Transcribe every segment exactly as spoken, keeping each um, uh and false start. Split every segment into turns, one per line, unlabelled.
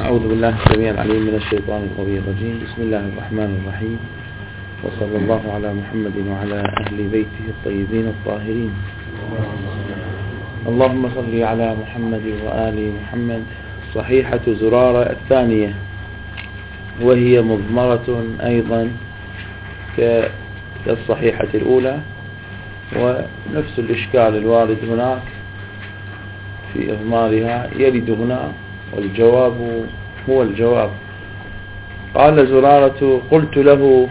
أعوذ بالله السميع العليم من الشيطان الغوي الرجيم. بسم الله الرحمن الرحيم، وصلى الله على محمد وعلى أهل بيته الطيبين الطاهرين. اللهم صل على محمد وآل محمد. صحيحة زرارة الثانية، وهي مضمرة أيضا كالصحيحة الأولى، ونفس الإشكال الوارد هناك في إضمارها يرد هنا، والجواب هو الجواب. قال زرارة: قلت له: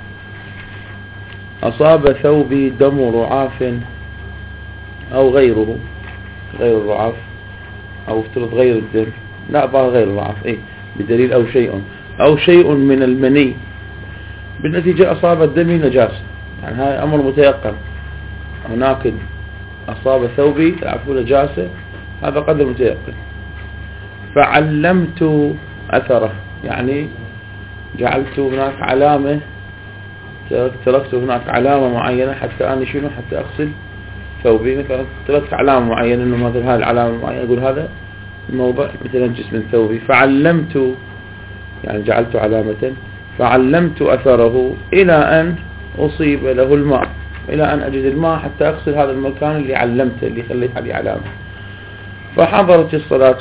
أصاب ثوبي دم رعاف أو غيره، غير الرعاف، أو افترض غير الدم، لا بقى غير الرعاف، إيه بدليل أو شيء أو شيء من المني، بالنتيجة أصاب الدم نجاسة، يعني هذا أمر متيقن. هناك أصاب ثوبي عفو نجاسة، هذا قدر متيقن. فعلمت أثره، يعني جعلت هناك علامة، تركت هناك علامة معينة حتى أنا شنو حتى أغسل ثوبي. مثلا تركت علامة معينة، إنه مثلا هذه العلامة معينة، أقول هذا الموضع متنجس من ثوبي. فعلمت، يعني جعلت علامة، فعلمت أثره إلى أن أصيب له الماء، إلى أن أجد الماء حتى أغسل هذا المكان اللي علمته، اللي خليت عليه علامة. فحضرت الصلاة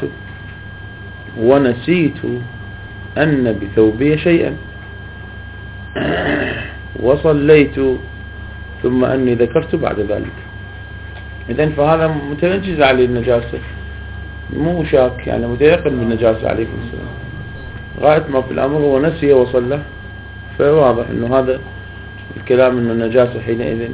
ونسيت أن بثوبي شيئا، وصليت ثم أني ذكرت بعد ذلك. إذن فهذا متنجز عليه النجاسة، مو شاك، يعني متيقن بالنجاسة عليكم السلام. غاية ما في الأمر هو نسي وصلى، فواضح أنه هذا الكلام أن النجاسة حينئذ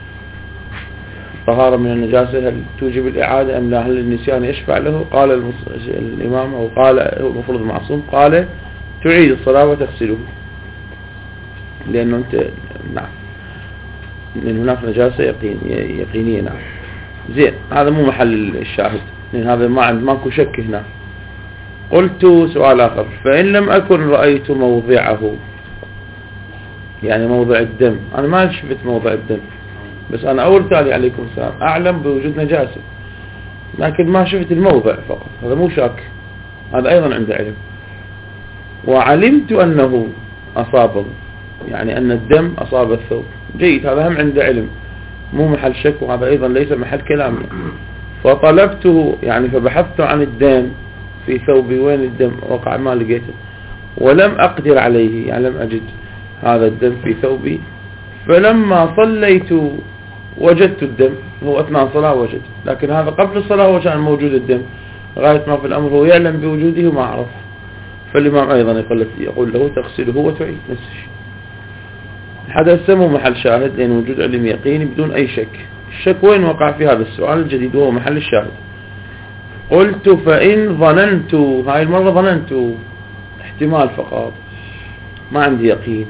طهارة من النجاسة، هل توجب الإعادة أم لا؟ هل النسيان يشفع له؟ قال المص... الإمام، أو قال هو المفروض المعصوم، قال تعيد الصلاة وتغسله، لأنه أنت نعم من هناك نجاسة يقين... يقينية. نعم زين، هذا مو محل الشاهد، لأن هذا ما عند ماكو شك هنا. قلت سؤال آخر: فإن لم أكن رأيت موضعه، يعني موضع الدم، أنا ما شفت موضع الدم، بس أنا أول تالي عليكم السلام أعلم بوجود نجاسة، لكن ما شفت الموضع فقط، هذا مو شاك، هذا أيضا عنده علم. وعلمت أنه أصابه، يعني أن الدم أصاب الثوب، جيد، هذا هم عنده علم، مو محل شك، وهذا أيضا ليس محل كلامنا. فطلبته، يعني فبحثت عن الدم في ثوبي، وين الدم وقع؟ ما لقيته، ولم أقدر عليه، يعني لم أجد هذا الدم في ثوبي. فلما صليت وجدت الدم، هو أثناء الصلاة وجد، لكن هذا قبل الصلاة هو كان موجود الدم، غاية ما في الأمر هو يعلم بوجوده وما عرف. فالإمام أيضا يقول, يقول له تغسله وتعيد نفس الشيء. هذا السمو محل شاهد، لأن وجود علم يقيني بدون أي شك. الشك وين وقع في هذا السؤال الجديد، وهو محل الشاهد. قلت: فإن ظننت، هاي المرة ظننت، احتمال فقط، ما عندي يقين.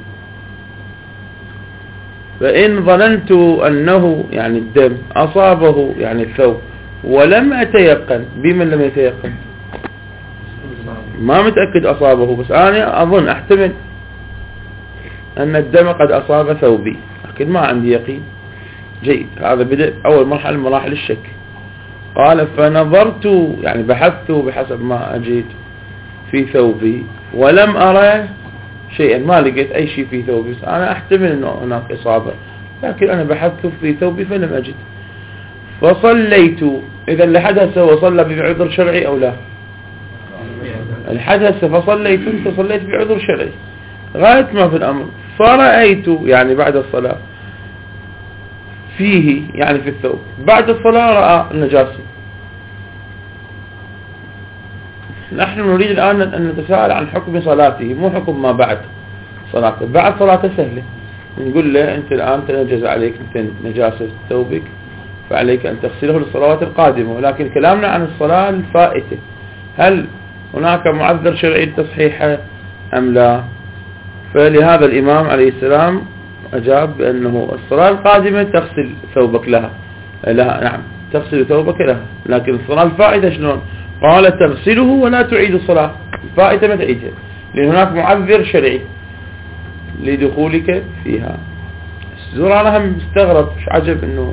فإن ظننت أنه، يعني الدم، أصابه، يعني الثوب، ولم أتيقن، بمن لم يتيقن؟ ما متأكد أصابه، بس أنا أظن أحتمل أن الدم قد أصاب ثوبي، لكن ما عندي يقين. جيد، هذا بدأ أول مرحلة من مراحل الشك. قال: فنظرت، يعني بحثت بحسب ما أجد في ثوبي، ولم أرى شيئا، ما لقيت أي شيء في ثوبي، بس أنا أحتمل أنه هناك إصابة، لكن أنا بحثت في ثوبي فلم أجد. فصليت. إذا اللي حدث هو صلى بعذر شرعي أو لا؟ الحدث فصليت، أنت صليت بعذر شرعي. غاية ما في الأمر فرأيت، يعني بعد الصلاة، فيه، يعني في الثوب، بعد الصلاة رأى النجاسة. نحن نريد الآن أن نتساءل عن حكم صلاته، مو حكم ما بعد صلاته. بعد صلاته سهلة، نقول له أنت الآن تنجز عليك نجاسة ثوبك، فعليك أن تغسله للصلوات القادمة. ولكن كلامنا عن الصلاة الفائتة، هل هناك معذر شرعي لتصحيحه أم لا؟ فلهذا الإمام عليه السلام أجاب بأنه الصلاة القادمة تغسل ثوبك لها, لها نعم تغسل ثوبك لها، لكن الصلاة الفائتة شلون؟ قال: تغسله ولا تعيد الصلاة الفائتة، ما تعيدها، لأن هناك معذر شرعي لدخولك فيها. زرارة هم استغرب، مش عجب أنه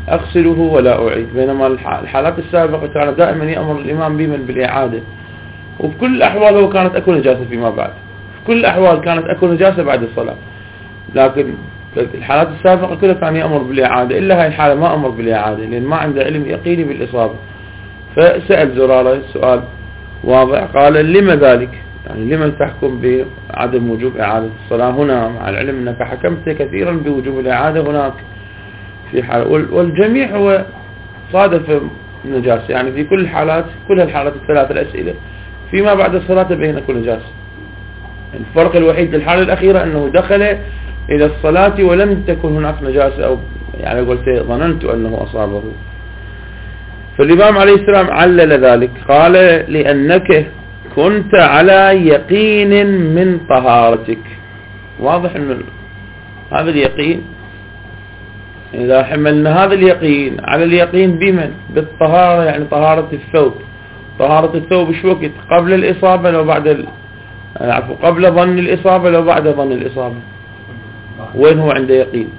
أغسله ولا أعيد، بينما الحالات السابقة كان دائما يأمر الإمام بمن بالإعادة. وبكل الأحوال هو كانت أكو نجاسة فيما بعد، في كل الأحوال كانت أكو نجاسة بعد الصلاة. لكن الحالات السابقة كلها كان يأمر بالإعادة، إلا هاي الحالة ما أمر بالإعادة لأن ما عنده علم يقيني بالإصابة. فسأل زرارة السؤال واضح، قال لما ذلك؟ يعني لما تحكم بعدم وجوب إعادة الصلاة هنا مع العلم أنك حكمت كثيرا بوجوب الإعادة هناك في حال، والجميع هو صادف النجاسة، يعني في كل الحالات كل الحالات الثلاث الأسئلة فيما بعد الصلاة بين كل نجاسة. الفرق الوحيد للحالة الأخيرة أنه دخل إلى الصلاة ولم تكن هناك نجاسة، أو يعني قلت ظننت أنه أصابه. فالإمام عليه السلام علل ذلك، قال لأنك كنت على يقين من طهارتك. واضح أن هذا اليقين إذا حملنا هذا اليقين على اليقين بمن؟ بالطهارة، يعني طهارة الثوب. طهارة الثوب شو وقت؟ قبل الإصابة لو بعد ال... عفوا قبل ظن الإصابة لو بعد ظن الإصابة؟ وين هو عنده يقين؟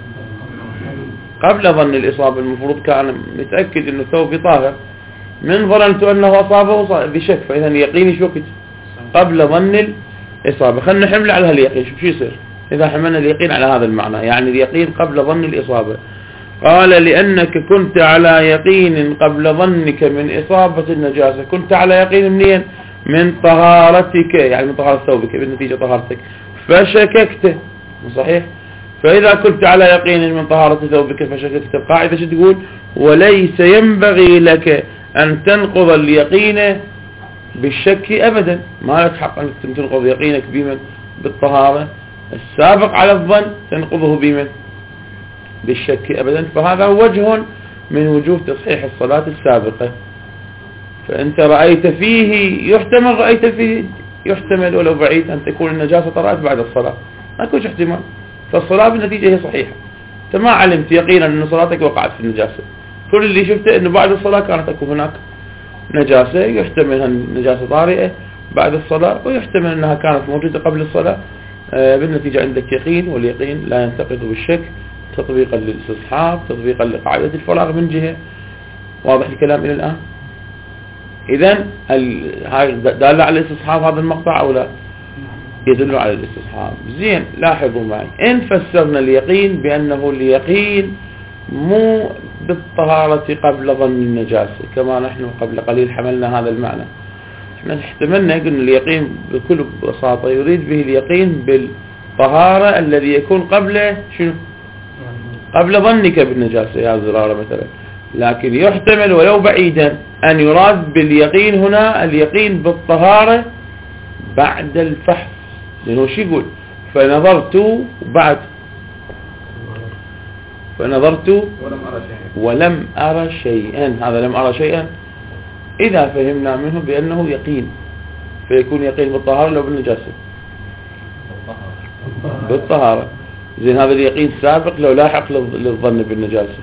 قبل ظن الإصابة. المفروض كان متأكد أنه ثوبي طاهر، من ظننت أنه أصابه بشك، فإذا يقيني شو وقت؟ قبل ظن الإصابة. خلنا نحمل على هاليقين، شو يصير إذا حملنا اليقين على هذا المعنى؟ يعني اليقين قبل ظن الإصابة. قال لأنك كنت على يقين قبل ظنك من إصابة النجاسة. كنت على يقين منين؟ من طهارتك، يعني من طهارة ثوبك بالنتيجة طهارتك، فشككت. صحيح؟ فإذا كنت على يقين من طهارة ثوبك فشككت، القاعدة شو تقول؟ وليس ينبغي لك أن تنقض اليقين بالشك أبدا. ما لك حق أن تنقض يقينك بمن؟ بالطهارة. السابق على الظن تنقضه بمن؟ بالشك أبدا. فهذا وجه من وجوه تصحيح الصلاة السابقة. فأنت رأيت فيه يحتمل، رأيت فيه يحتمل ولو بعيد أن تكون النجاسة طرأت بعد الصلاة، ما يكونش احتمال، فالصلاة بالنتيجة هي صحيحة. أنت ما علمت يقينا أن صلاتك وقعت في النجاسة، كل اللي شفته أنه بعد الصلاة كانت تكون هناك نجاسة، يحتمل النجاسة طارئة بعد الصلاة، ويحتمل أنها كانت موجودة قبل الصلاة. آه بالنتيجة عندك يقين، واليقين لا ينتقد بالشك، تطبيقا للاستصحاب، تطبيقا لقاعدة الفراغ من جهة. واضح الكلام إلى الآن؟ إذن هاي دال على الاستصحاب هذا المقطع أو لا؟ يدل على الاستصحاب. زين، لاحظوا معي، إن فسرنا اليقين بأنه اليقين مو بالطهارة قبل ظن النجاسة كما نحن قبل قليل حملنا هذا المعنى، احنا احتملنا قلنا اليقين بكل بساطة يريد به اليقين بالطهارة الذي يكون قبل شنو؟ قبل ظنك بالنجاسة يا زرارة مثلا. لكن يحتمل ولو بعيدا أن يراد باليقين هنا اليقين بالطهارة بعد الفحص، لأنه شو يقول؟ فنظرت بعد فنظرت ولم أرى شيئا ولم أرى شيئا هذا لم أرى شيئا إذا فهمنا منه بأنه يقين، فيكون يقين بالطهارة لو بالنجاسة بالطهارة. زين، هذا اليقين سابق لو لاحق للظن بالنجاسة،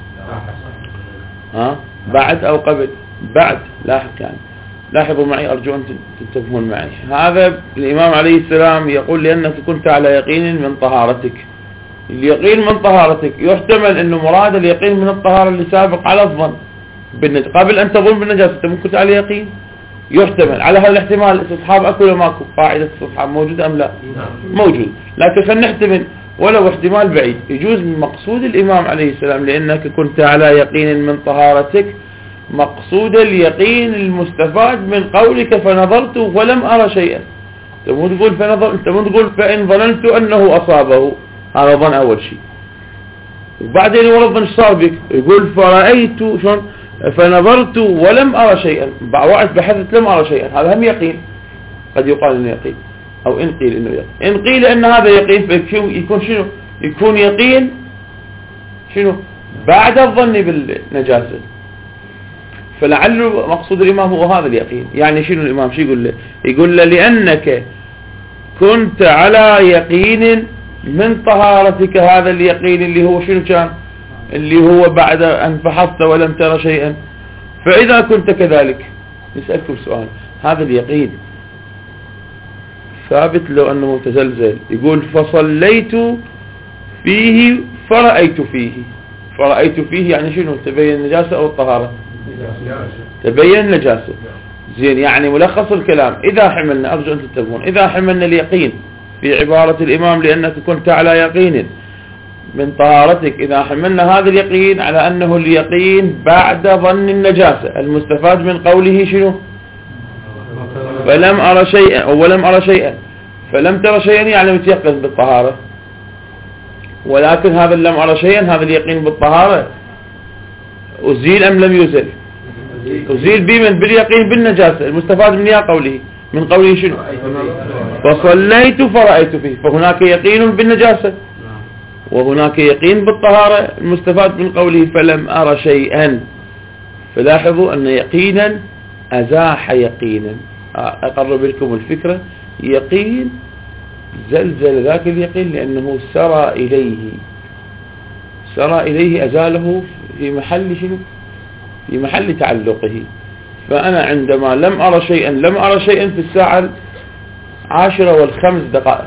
ها بعد أو قبل؟ بعد، لاحق يعني. لاحظوا معي، أرجو أن تنتبهون معي. هذا الإمام عليه السلام يقول لأنك كنت على يقين من طهارتك. اليقين من طهارتك يحتمل أنه مراد اليقين من الطهارة اللي سابق على الظن بالنجاسة، قبل أن تظن بالنجاسة أنت ممكن كنت على يقين، يحتمل. على هذا الاحتمال الاستصحاب أكو ولا ماكو؟ قاعدة الاستصحاب موجودة أم لا؟ موجود. لكن خلينا نحتمل ولو احتمال بعيد. يجوز من مقصود الإمام عليه السلام لأنك كنت على يقين من طهارتك مقصود اليقين المستفاد من قولك فنظرت ولم أرى شيئا. انت مو تقول فنظر، انت مو تقول فإن ظننت أنه أصابه، هذا ظن أول شيء، وبعدين ورد الظن صار بك، يقول فرأيت شلون؟ فنظرت ولم أرى شيئا، وقت بحثت لم أرى شيئا، هذا هم يقين، قد يقال إنه يقين، أو إن قيل إنه يقين. إن قيل إن هذا يقين فيكون شنو؟ يكون يقين شنو؟ بعد الظن بالنجاسة. فلعل مقصود الإمام هو هذا اليقين. يعني شنو الإمام شو يقول له؟ يقول له لأنك كنت على يقين من طهارتك، هذا اليقين اللي هو شنو كان؟ اللي هو بعد أن فحصت ولم ترى شيئا. فإذا كنت كذلك نسألكم سؤال، هذا اليقين ثابت لو أنه تزلزل. يقول فصليت فيه فرأيت فيه، فرأيت فيه يعني شنو؟ تبين النجاسة أو الطهارة؟ تبين النجاسة. زين. يعني ملخص الكلام إذا حملنا، أرجو أن تنتبهون، إذا حملنا اليقين في عبارة الإمام لأنك كنت على يقين من طهارتك، إذا حملنا هذا اليقين على أنه اليقين بعد ظن النجاسة، المستفاد من قوله شنو؟ فلم أرى شيئا أو ولم أرى شيئا، فلم ترى شيئا يعني متيقن بالطهارة، ولكن هذا لم أرى شيئا هذا اليقين بالطهارة أزيل أم لم يزل؟ أزيل بمن؟ باليقين بالنجاسة، المستفاد من يا قوله من قوله شنو؟ فصليت فرأيت فيه، فهناك يقين بالنجاسة وهناك يقين بالطهارة، المستفاد من قوله فلم أرى شيئا. فلاحظوا أن يقينا أزاح يقينا. أقرب لكم الفكرة، يقين زلزل ذاك اليقين لأنه سرى إليه، سرى إليه أزاله في محل شنو؟ في محل تعلقه. فأنا عندما لم أرى شيئا لم أرى شيئا في الساعة العاشرة والخمس دقائق،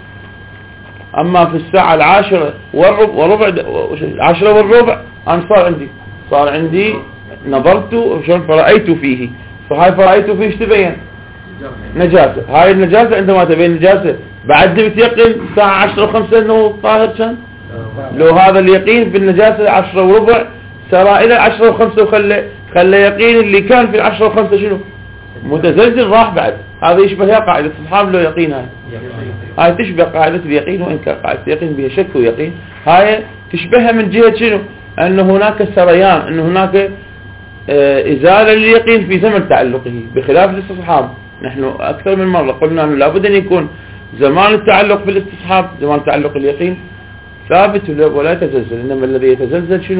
أما في الساعة العاشرة والربع, وربع العاشرة والربع أنا صار عندي صار عندي نظرت فرأيت فيه، فهاي فرأيت فيه ايش تبين؟ نجاسة. هاي النجاسة عندما تبين نجاسة بعد متيقن الساعة عشرة وخمسة أنه طاهر كان؟ لو هذا اليقين في النجاسة عشرة وربع سرى إلى عشرة وخمسة وخلى خلى يقين اللي كان في عشرة وخمسة شنو؟ متزلزل راح بعد. هذا يشبه هي قاعدة الصحاب لو يقين. هاي هاي تشبه قاعدة اليقين، وإن كان قاعدة اليقين بها شك ويقين، هاي تشبهها من جهة شنو؟ أن هناك سريان، أن هناك إزالة لليقين في زمن تعلقه، بخلاف الاستصحاب. نحن أكثر من مرة قلنا أنه لابد أن يكون زمان التعلق في الاستصحاب، زمان تعلق اليقين ثابت ولا يتزلزل، إنما الذي يتزلزل شنو؟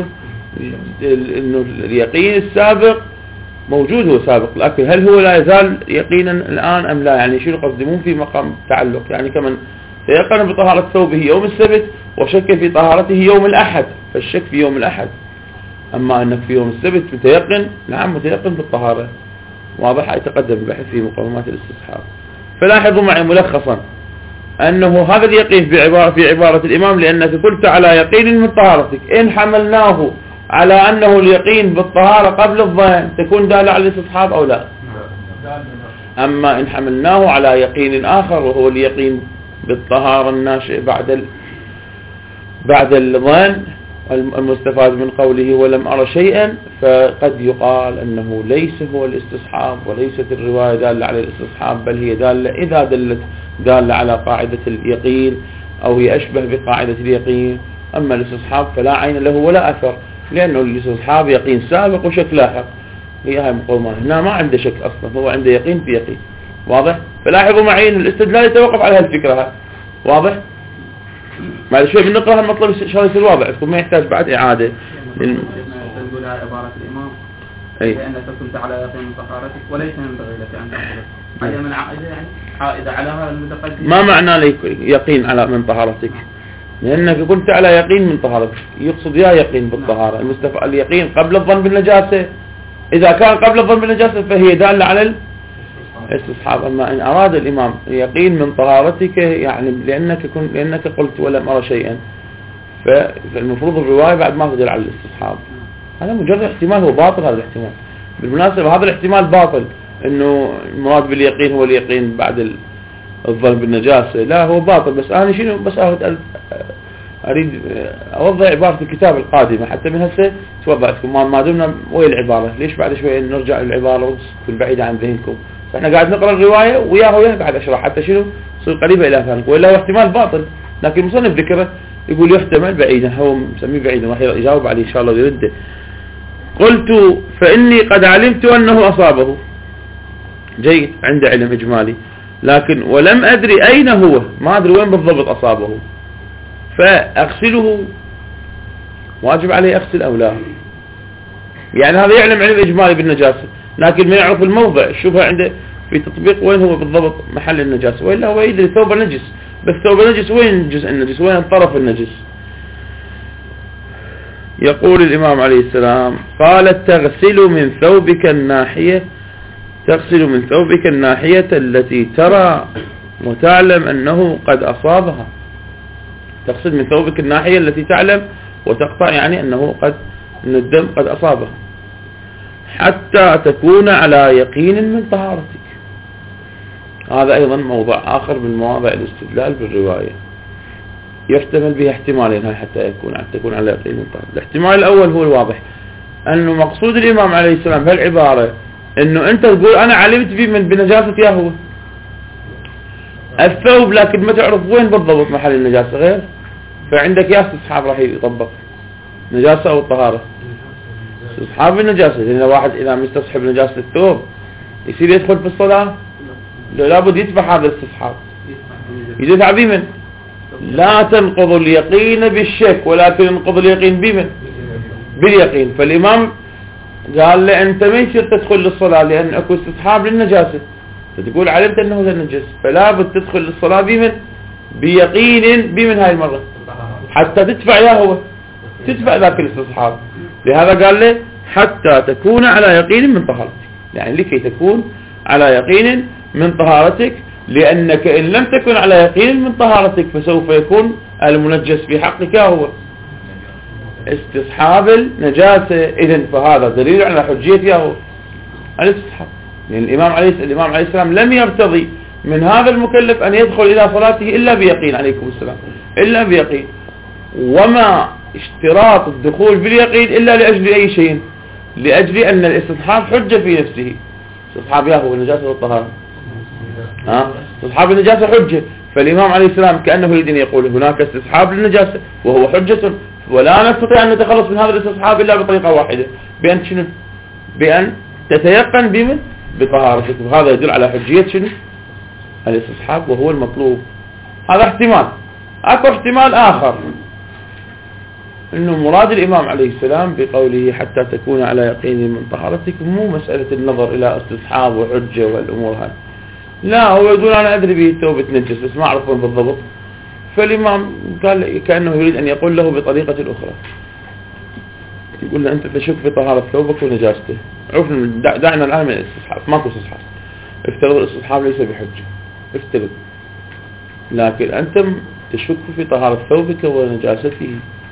إنه اليقين السابق موجود هو سابق، لكن هل هو لا يزال يقينا الآن أم لا؟ يعني شنو قصدي؟ مو في مقام تعلق، يعني كمن تيقن بطهارة ثوبه يوم السبت وشك في طهارته يوم الأحد، فالشك في يوم الأحد. أما أنك في يوم السبت متيقن، نعم متيقن بالطهارة، واضح؟ يتقدم البحث في مقومات الاستصحاب. فلاحظوا معي ملخصا أنه هذا اليقين في عبارة, في عبارة الإمام لأنك كنت على يقين من طهارتك، إن حملناه على أنه اليقين بالطهارة قبل الظن تكون دالة على الاستصحاب أو لا؟ أما إن حملناه على يقين آخر وهو اليقين بالطهارة الناشئ بعد ال... بعد الظن المستفاد من قوله ولم أرى شيئا، فقد يقال أنه ليس هو الاستصحاب وليست الرواية دالة على الاستصحاب، بل هي دالة إذا دلت دالة على قاعدة اليقين أو هي أشبه بقاعدة اليقين. أما الاستصحاب فلا عين له ولا أثر، لأنه الاستصحاب يقين سابق وشك لاحق، هي هاي مقومة. هنا ما عنده شك أصلا، هو عنده يقين في يقين، واضح؟ فلاحظوا معي أن الاستدلال يتوقف على هالفكرة، واضح؟ بعد شوي بنقرأ المطلب إن شاء الله يصير واضح لكم، ما يحتاج بعد إعادة.
تقول هاي عبارة الإمام
أي
لأنك كنت على يقين من طهارتك وليس ينبغي لك أن تقول هذه من عائدة، يعني عائدة على هذا المتقدم.
ما معنى لك يقين على من طهارتك؟ لأنك كنت على يقين من طهارتك، يقصد يا يقين بالطهارة، المستفى اليقين قبل الظن بالنجاسة. إذا كان قبل الظن بالنجاسة فهي دالة على الاستصحاب. أما إن أراد الإمام يقين من طهارتك يعني لأنك كنت لأنك قلت ولم أرى شيئا، فالمفروض الرواية بعد ما تدل على الاستصحاب. هذا مجرد احتمال، هو باطل هذا الاحتمال. بالمناسبة هذا الاحتمال باطل، إنه المراد باليقين هو اليقين بعد الظن بالنجاسة، لا هو باطل. بس أنا شنو بس أريد أوضع عبارة الكتاب القادمة حتى من هسه توضعتكم، ما دمنا وين العبارة، ليش بعد شوي نرجع للعبارة وتكون بعيدة عن ذهنكم. فإحنا قاعد نقرأ الرواية وياه وياه قاعد أشرح حتى شنو تصير قريبة إلى فهمك، وإلا هو احتمال باطل. لكن المصنف ذكره يقول يحتمل بعيدا، هو مسميه بعيدا، راح يجاوب عليه إن شاء الله ويرده. قلت فإني قد علمت أنه أصابه، جيد، عنده علم إجمالي، لكن ولم أدري أين هو، ما أدري وين بالضبط أصابه، فأغسله، واجب عليه أغسل أو لا؟ يعني هذا يعلم علم إجمالي بالنجاسة لكن ما يعرف الموضع، الشبهة عنده في تطبيق وين هو بالضبط محل النجاسة، وإلا هو يدري ثوب نجس، بس ثوب نجس وين جزء النجس، وين الطرف النجس. يقول الإمام عليه السلام قالت تغسل من ثوبك الناحية، تغسل من ثوبك الناحية التي ترى وتعلم أنه قد أصابها، تغسل من ثوبك الناحية التي تعلم وتقطع يعني أنه قد أن الدم قد أصابه. حتى تكون على يقين من طهارتك. هذا أيضا موضع آخر من مواضع الاستدلال بالرواية، يحتمل به احتمالين هاي حتى يكون تكون على يقين من طهارتك. الاحتمال الأول هو الواضح، أنه مقصود الإمام عليه السلام بهالعبارة أنه أنت تقول أنا علمت به من بنجاسة ياهو الثوب، لكن ما تعرف وين بالضبط محل النجاسة غير، فعندك يا استصحاب راح يطبق نجاسة أو الطهارة. استصحاب النجاسة، لأن واحد إذا مستصحب نجاسة الثوب يصير يدخل في الصلاة، لابد يتبع هذا الاستصحاب، يدفع بمن؟ لا تنقض اليقين بالشك ولكن ينقض اليقين بمن؟ باليقين. فالإمام قال له أنت ما يصير تدخل للصلاة لأن أكو استصحاب للنجاسة، فتقول علمت أنه ذا النجس، فلا بد تدخل للصلاة بمن؟ بيقين بمن هاي المرة حتى تدفع يا هو تدفع ذاك الاستصحاب. لهذا قال له حتى تكون على يقين من طهارتك، يعني لكي تكون على يقين من طهارتك، لأنك إن لم تكن على يقين من طهارتك فسوف يكون المنجس في حقك هو استصحاب النجاسة. إذن فهذا دليل على حجية هو الاستصحاب، لأن الإمام عليه الإمام عليه السلام لم يرتضي من هذا المكلف أن يدخل إلى صلاته إلا بيقين عليكم السلام، إلا بيقين. وما اشتراط الدخول باليقين إلا لأجل أي شيء؟ لأجل أن الاستصحاب حجة في نفسه. استصحاب ياهو النجاسة والطهارة، ها استصحاب النجاسة حجة، فالإمام عليه السلام كأنه يريد أن يقول هناك استصحاب للنجاسة وهو حجة، ولا نستطيع أن نتخلص من هذا الاستصحاب إلا بطريقة واحدة، بأن شنو؟ بأن تتيقن بمن؟ بطهارتك. وهذا يدل على حجية شنو؟ الاستصحاب، وهو المطلوب. هذا احتمال. أكو احتمال آخر، إنه مراد الإمام عليه السلام بقوله حتى تكون على يقين من طهارتك مو مسألة النظر إلى استصحاب وحجة والأمور هذه، لا، هو يقول أنا أدري به التوبة تنجس بس ما أعرف وين بالضبط. فالإمام قال كأنه يريد أن يقول له بطريقة أخرى، يقول له أنت تشك في طهارة ثوبك ونجاسته، عرفنا دعنا الآن من الاستصحاب، ماكو استصحاب، افترض الاستصحاب ليس بحجة، افترض، لكن أنت تشك في طهارة ثوبك ونجاسته،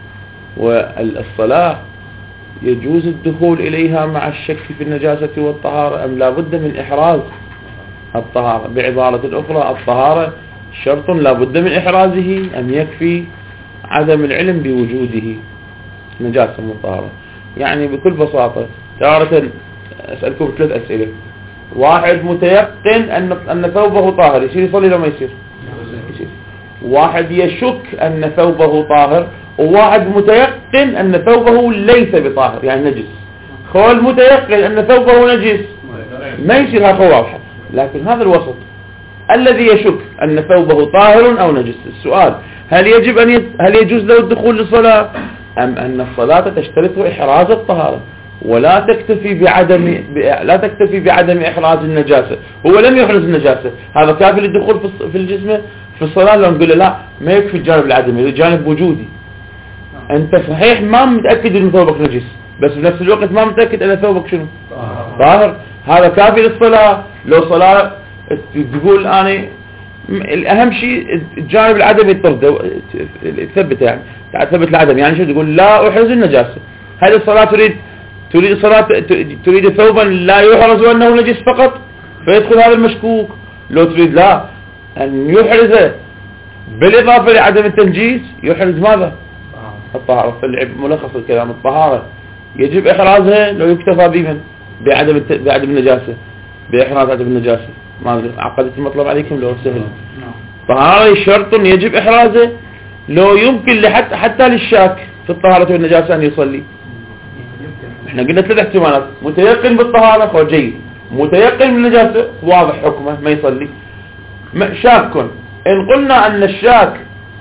والصلاة يجوز الدخول إليها مع الشك في النجاسة والطهارة أم لا بد من إحراز الطهارة؟ بعبارة أخرى الطهارة شرط لا بد من إحرازه أم يكفي عدم العلم بوجوده نجاسة من طهارة؟ يعني بكل بساطة تارة أسألكم ثلاث أسئلة، واحد متيقن أن أن ثوبه طاهر يصير يصلي لو ما يصير؟ يصير. واحد يشك أن ثوبه طاهر، وواحد متيقن أن ثوبه ليس بطاهر يعني نجس. خول متيقن أن ثوبه نجس ما يصير هذا واضح، لكن هذا الوسط الذي يشك أن ثوبه طاهر أو نجس، السؤال هل يجب أن يت... هل يجوز له الدخول للصلاة أم أن الصلاة تشترط إحراز الطهارة ولا تكتفي بعدم ب... لا تكتفي بعدم إحراز النجاسة؟ هو لم يحرز النجاسة، هذا كافي للدخول في, في الجسم في الصلاة؟ لو نقول له لا، ما يكفي الجانب العدمي، الجانب وجودي. أنت صحيح ما متأكد أن ثوبك نجس، بس بنفس الوقت ما متأكد أن ثوبك شنو؟ طاهر. هذا كافي للصلاة. لو صلاة تقول أنا الأهم شيء الجانب العدمي الطرد تثبته، يعني تثبت العدم، يعني شو تقول؟ لا أحرز النجاسة. هل الصلاة تريد تريد الصلاة تريد ثوبا لا يحرز وأنه نجس فقط فيدخل هذا المشكوك؟ لو تريد لا أن يحرزه بالإضافة لعدم التنجيس، يحرز ماذا؟ الطهارة. ملخص الكلام الطهارة يجب إحرازها لو يكتفى بمن؟ بعدم الت... بعدم النجاسة، بإحراز عدم النجاسة. ما عقدت المطلب عليكم لو سهل. طهارة شرط يجب إحرازه لو يمكن لحتى حتى للشاك في الطهارة والنجاسة أن يصلي. احنا قلنا ثلاث احتمالات، متيقن بالطهارة هو جيد، متيقن بالنجاسة واضح حكمه ما يصلي، شاك. إن قلنا أن الشاك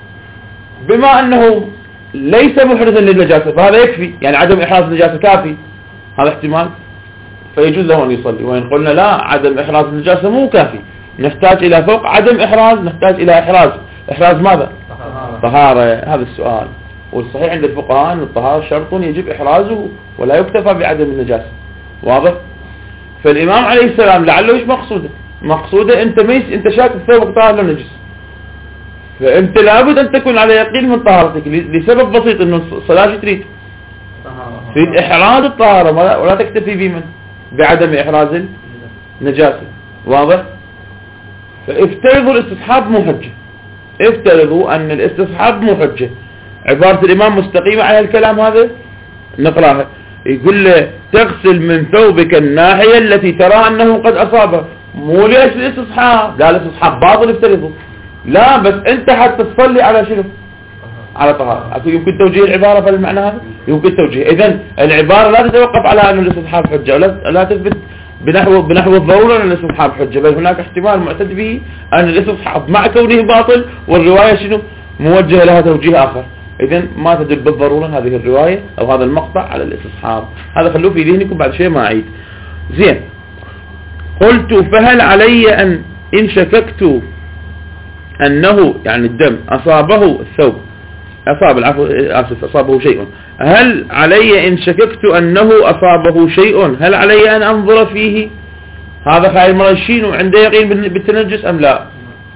بما أنه ليس محرزا للنجاسة فهذا يكفي، يعني عدم إحراز النجاسة كافي، هذا احتمال فيجوز له أن يصلي. وإن قلنا لا، عدم إحراز النجاسة مو كافي، نحتاج إلى فوق عدم إحراز، نحتاج إلى إحراز. إحراز ماذا؟ طهارة. هذا السؤال. والصحيح عند الفقهاء أن الطهارة شرط يجب إحرازه ولا يكتفى بعدم النجاسة. واضح؟ فالإمام عليه السلام لعله إيش مقصوده؟ مقصوده أنت ميس أنت شاك ثوبك طاهر ولا نجس، فأنت لابد أن تكون على يقين من طهارتك لسبب بسيط، أنه الصلاة تريد تريد إحراز الطهارة ولا تكتفي بمن؟ بعدم إحراز النجاسة. واضح؟ فافترضوا الاستصحاب مو حجة، افترضوا أن الاستصحاب مو حجة. عبارة الإمام مستقيمة على الكلام هذا، نقراها. يقول له تغسل من ثوبك الناحية التي ترى أنه قد أصابه، مو ليش الاستصحاب، لا الاستصحاب باطل افترضوا، لا بس أنت حتى تصلي على شنو؟ على طهارة. يمكن توجيه العبارة بالمعنى هذا؟ يمكن توجيه. إذن العبارة لا تتوقف على أن الاستصحاب حجة، ولا لا تثبت بنحو بنحو الضرورة أن الاستصحاب حجة، بل هناك احتمال معتد به أن الاستصحاب مع كونه باطل والرواية شنو؟ موجهة لها توجيه آخر. إذن ما تدل بالضرورة هذه الرواية أو هذا المقطع على الاستصحاب. هذا خلوه في ذهنكم بعد شيء ما أعيد. زين. قلت فهل علي أن إن شككت أنه يعني الدم أصابه الثوب أصاب العفو آسف أصابه شيء، هل علي إن شككت أنه أصابه شيء هل علي أن أنظر فيه؟ هذا خايل مرشين وعنده يقين بالتنجس أم لا؟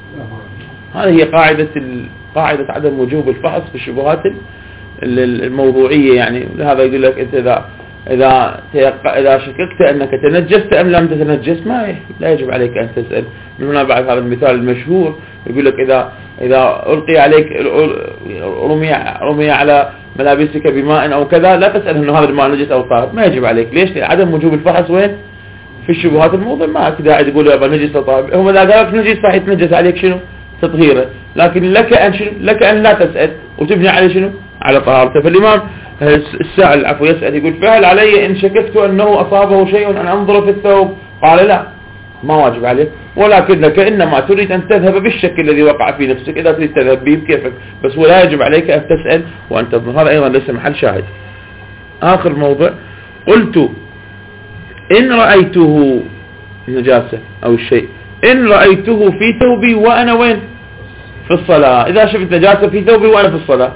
هذه هي قاعدة قاعدة عدم وجوب الفحص في الشبهات الموضوعية. يعني لهذا يقول لك أنت إذا إذا إذا شككت أنك تنجست أم لم تتنجس ما لا يجب عليك أن تسأل. من هنا بعد هذا المثال المشهور يقول لك إذا إذا ألقي عليك رمي رمي على ملابسك بماء أو كذا لا تسأل إنه هذا الماء نجس أو طاهر، ما يجب عليك. ليش؟ عدم وجوب الفحص وين؟ في الشبهات الموضوع. ما كذا تقول يا نجس أو طاهر، هم إذا قالك نجس صحيح تنجس عليك شنو؟ تطهيره، لكن لك أن شنو؟ لك أن لا تسأل وتبني عليه شنو؟ على طهارته. فالإمام السائل عفو يسأل يقول فهل علي إن شككت أنه أصابه شيء أن أنظر في الثوب؟ قال لا، ما واجب عليك، ولكنك إنما تريد أن تذهب بالشك الذي وقع في نفسك. إذا تريد تذهب به بكيفك، بس ولا يجب عليك أن تسأل وأن تظهر. هذا أيضا ليس محل شاهد. آخر موضع قلت إن رأيته النجاسة أو الشيء إن رأيته في ثوبي وأنا وين؟ في الصلاة. إذا شفت نجاسة في ثوبي وأنا في الصلاة،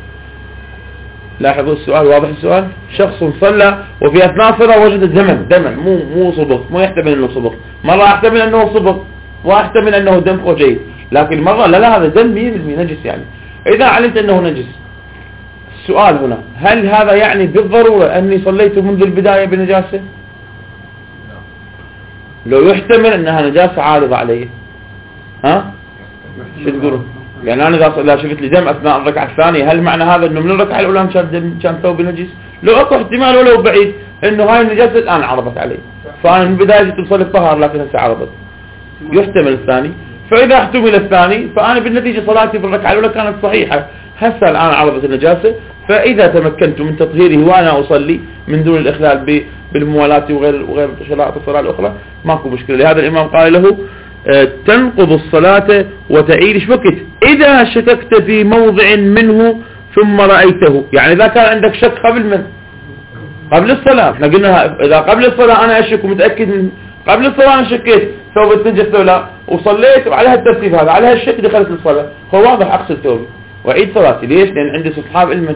لاحظوا السؤال، واضح السؤال؟ شخص صلى وفي أثناء الصلاة وجد دما دما مو مو صبغ، مو يحتمل أنه صبغ، مرة يحتمل أنه صبغ ويحتمل أنه دم وجيد، لكن مرة لا لا هذا دم مية بالمية نجس. يعني إذا علمت أنه نجس، السؤال هنا هل هذا يعني بالضرورة أني صليت منذ البداية بنجاسة؟ لو يحتمل أنها نجاسة عارضة علي، ها؟ شو تقولون؟ يعني أنا إذا شفت لي دم أثناء الركعة الثانية، هل معنى هذا إنه من الركعة الأولى كان كان ثوبي نجس؟ لو أكو احتمال ولو بعيد إنه هاي النجاسة الآن عرضت علي، فأنا من البداية جيت بصلي الطهر لكن هسه عرضت، يحتمل الثاني. فإذا احتمل الثاني فأنا بالنتيجة صلاتي في الركعة الأولى كانت صحيحة، هسه الآن عرضت النجاسة، فإذا تمكنت من تطهيره وأنا أصلي من دون الإخلال بالموالاة وغير وغير شرائط الصلاة الأخرى ماكو مشكلة. لهذا الإمام قال له تنقض الصلاة وتعيد ايش وقت إذا شككت في موضع منه ثم رأيته. يعني إذا كان عندك شك قبل من قبل الصلاة، احنا قلنا إذا قبل الصلاة أنا أشك ومتأكد من قبل الصلاة أنا شكيت ثوب التنجس ولا وصليت وعلى هالترتيب هذا على هالشك دخلت الصلاة، هو واضح أغسل ثوبي وأعيد صلاتي. ليش؟ لأن عندي استصحاب علم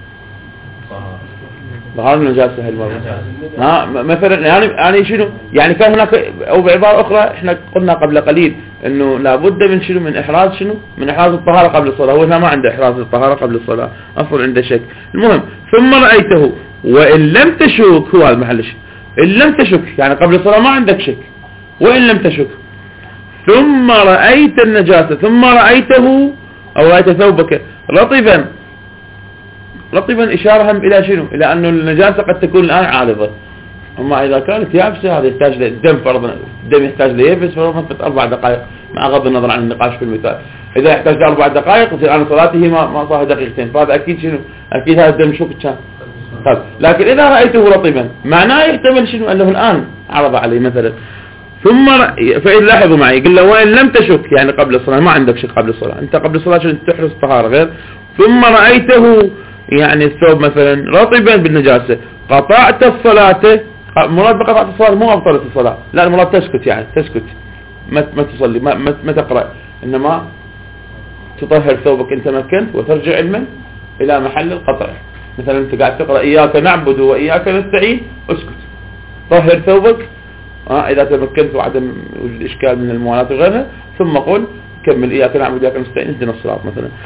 ظهر النجاسة هالمرة. ها مثلا يعني يعني شنو؟ يعني كان هناك أو بعبارة أخرى احنا قلنا قبل قليل إنه لابد من شنو؟ من إحراز شنو؟ من إحراز الطهارة قبل الصلاة. هو هنا ما عنده إحراز الطهارة قبل الصلاة، أصلا عنده شك. المهم ثم رأيته وإن لم تشك، هو هذا محل الشك، إن لم تشك يعني قبل الصلاة ما عندك شك، وإن لم تشك ثم رأيت النجاسة ثم رأيته أو رأيت ثوبك رطبا رطبا إشارة إلى شنو؟ إلى أنه النجاسة قد تكون الآن عارضة. أما إذا كانت يابسة هذا يحتاج للدم فرضا، الدم يحتاج ليبس فرضا في أربع دقائق مع غض النظر عن النقاش في المثال. إذا يحتاج لأربع دقائق يصير أنا صلاته ما ما صار دقيقتين، فهذا أكيد شنو؟ أكيد هذا الدم شوف كان. طيب لكن إذا رأيته رطبا معناه يحتمل شنو؟ أنه الآن عرض عليه مثلا. ثم فإن لاحظوا معي قل له وإن لم تشك يعني قبل الصلاة، ما عندك شك قبل الصلاة، أنت قبل الصلاة شنو تحرص الطهارة غير. ثم رأيته يعني الثوب مثلا رطبا بالنجاسة قطعت الصلاة. مراد بقطعت الصلاة مو أبطلت الصلاة، لا المراد تسكت، يعني تسكت ما ما تصلي ما ما, ما تقرأ، إنما تطهر ثوبك إن تمكنت وترجع علما إلى محل القطع. مثلا أنت قاعد تقرأ إياك نعبد وإياك نستعين، اسكت طهر ثوبك آه إذا تمكنت وعدم وجود إشكال من الموالاة وغيرها، ثم قل كمل إياك نعبد وإياك نستعين اهدنا الصراط مثلا.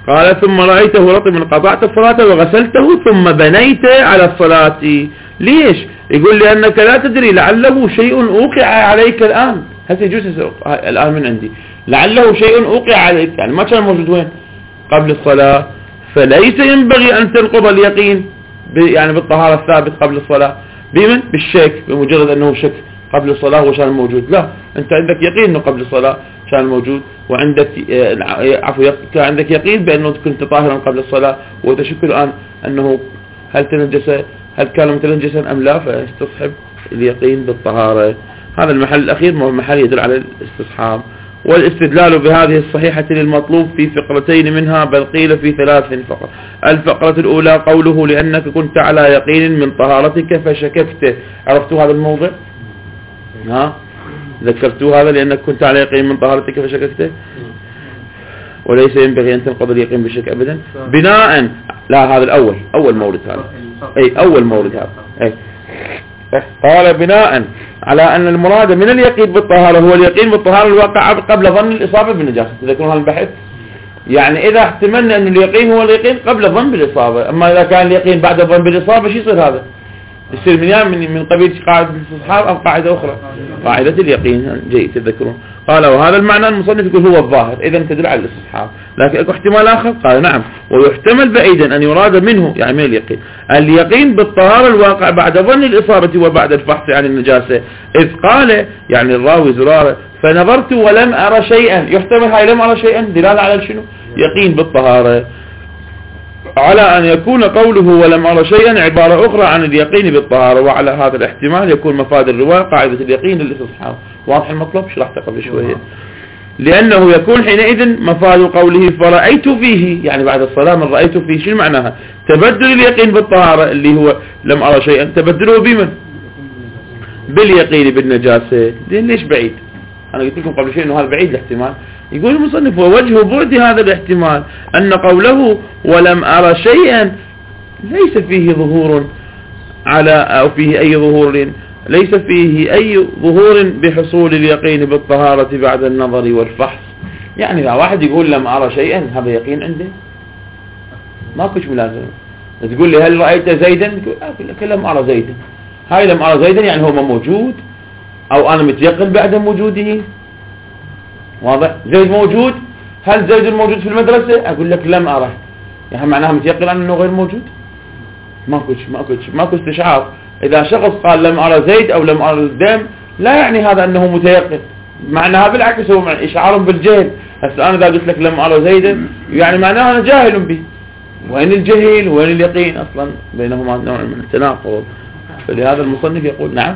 قال ثم رأيته رطبا قطعت الصلاة وغسلته ثم بنيت على الصلاة. ليش؟ يقول لأنك لا تدري لعله شيء أوقع عليك الآن، هل يجوز الآن من عندي لعله شيء أوقع عليك، يعني ما كان موجود وين قبل الصلاة، فليس ينبغي أن تنقض اليقين يعني بالطهارة الثابت قبل الصلاة بمن؟ بالشك، بمجرد أنه شك قبل الصلاة وشان موجود. لا، أنت عندك يقين أنه قبل الصلاة كان موجود، وعندك عفوا كان عندك يقين بأنه كنت طاهرا قبل الصلاة، وتشك الآن أنه هل تنجس هل كان متنجسا أم لا، فاستصحب اليقين بالطهارة. هذا المحل الأخير محل يدل على الاستصحاب. والاستدلال بهذه الصحيحة للمطلوب في فقرتين منها، بل قيل في ثلاث فقط. الفقرة الأولى قوله لأنك كنت على يقين من طهارتك فشككت. عرفتوا هذا الموضع؟ ها ذكرتوا هذا؟ لأنك كنت على يقين من طهارتك فشككت، وليس ينبغي أن تنقض اليقين بالشك أبدا. بناء لا هذا الأول أول مورد هذا أي أول مورد هذا أي. قال بناء على أن المراد من اليقين بالطهارة هو اليقين بالطهارة الواقع قبل ظن الإصابة بالنجاسة. تذكرون هذا البحث؟ يعني إذا احتملنا أن اليقين هو اليقين قبل ظن بالإصابة، أما إذا كان اليقين بعد ظن بالإصابة شو يصير هذا؟ يصير من من قبيل قاعدة الاستصحاب أو قاعدة أخرى؟ قاعدة اليقين. جيد تذكرون. قال وهذا المعنى المصنف يقول هو الظاهر، إذا تدل على الاستصحاب. لكن اكو احتمال آخر؟ قال نعم، ويحتمل بعيدا أن يراد منه يعني من اليقين اليقين بالطهارة الواقع بعد ظن الإصابة وبعد الفحص عن النجاسة، إذ قال يعني الراوي زرارة فنظرت ولم أرى شيئا. يحتمل هاي لم أرى شيئا دلالة على شنو؟ يقين بالطهارة، على أن يكون قوله ولم أرى شيئا عبارة أخرى عن اليقين بالطهارة، وعلى هذا الاحتمال يكون مفاد الرواية قاعدة اليقين للاستصحاب. واضح المطلب؟ شرحته قبل شوية. لأنه يكون حينئذ مفاد قوله فرأيت فيه، يعني بعد الصلاة من رأيت فيه شو معناها؟ تبدل اليقين بالطهارة اللي هو لم أرى شيئا، تبدله بمن؟ باليقين بالنجاسة. ليش بعيد؟ أنا قلت لكم قبل شيء أنه هذا بعيد الاحتمال. يقول المصنف ووجه بعد هذا الاحتمال أن قوله ولم أرى شيئا ليس فيه ظهور على أو فيه أي ظهور ليس فيه أي ظهور بحصول اليقين بالطهارة بعد النظر والفحص. يعني إذا واحد يقول لم أرى شيئا هذا يقين عنده؟ ما كش ملازم. تقول لي هل رأيت زيدا؟ أقول لك لم أرى زيدا. هاي لم أرى زيدا يعني هو ما موجود أو أنا متيقن بعدم وجوده. واضح؟ زيد موجود، هل زيد موجود في المدرسة؟ أقول لك لم أره، يعني معناها متيقن أنه غير موجود؟ ما كنت ما كنت ما كنت استشعار. إذا شخص قال لم أرى زيد أو لم أرى الدم لا يعني هذا أنه متيقن، معناها بالعكس هو إشعار بالجهل. هسه أنا إذا قلت لك لم أرى زيدا يعني معناها أنا جاهل به. وين الجهل وين اليقين؟ أصلا بينهما نوع من التناقض. فلهذا المصنف يقول نعم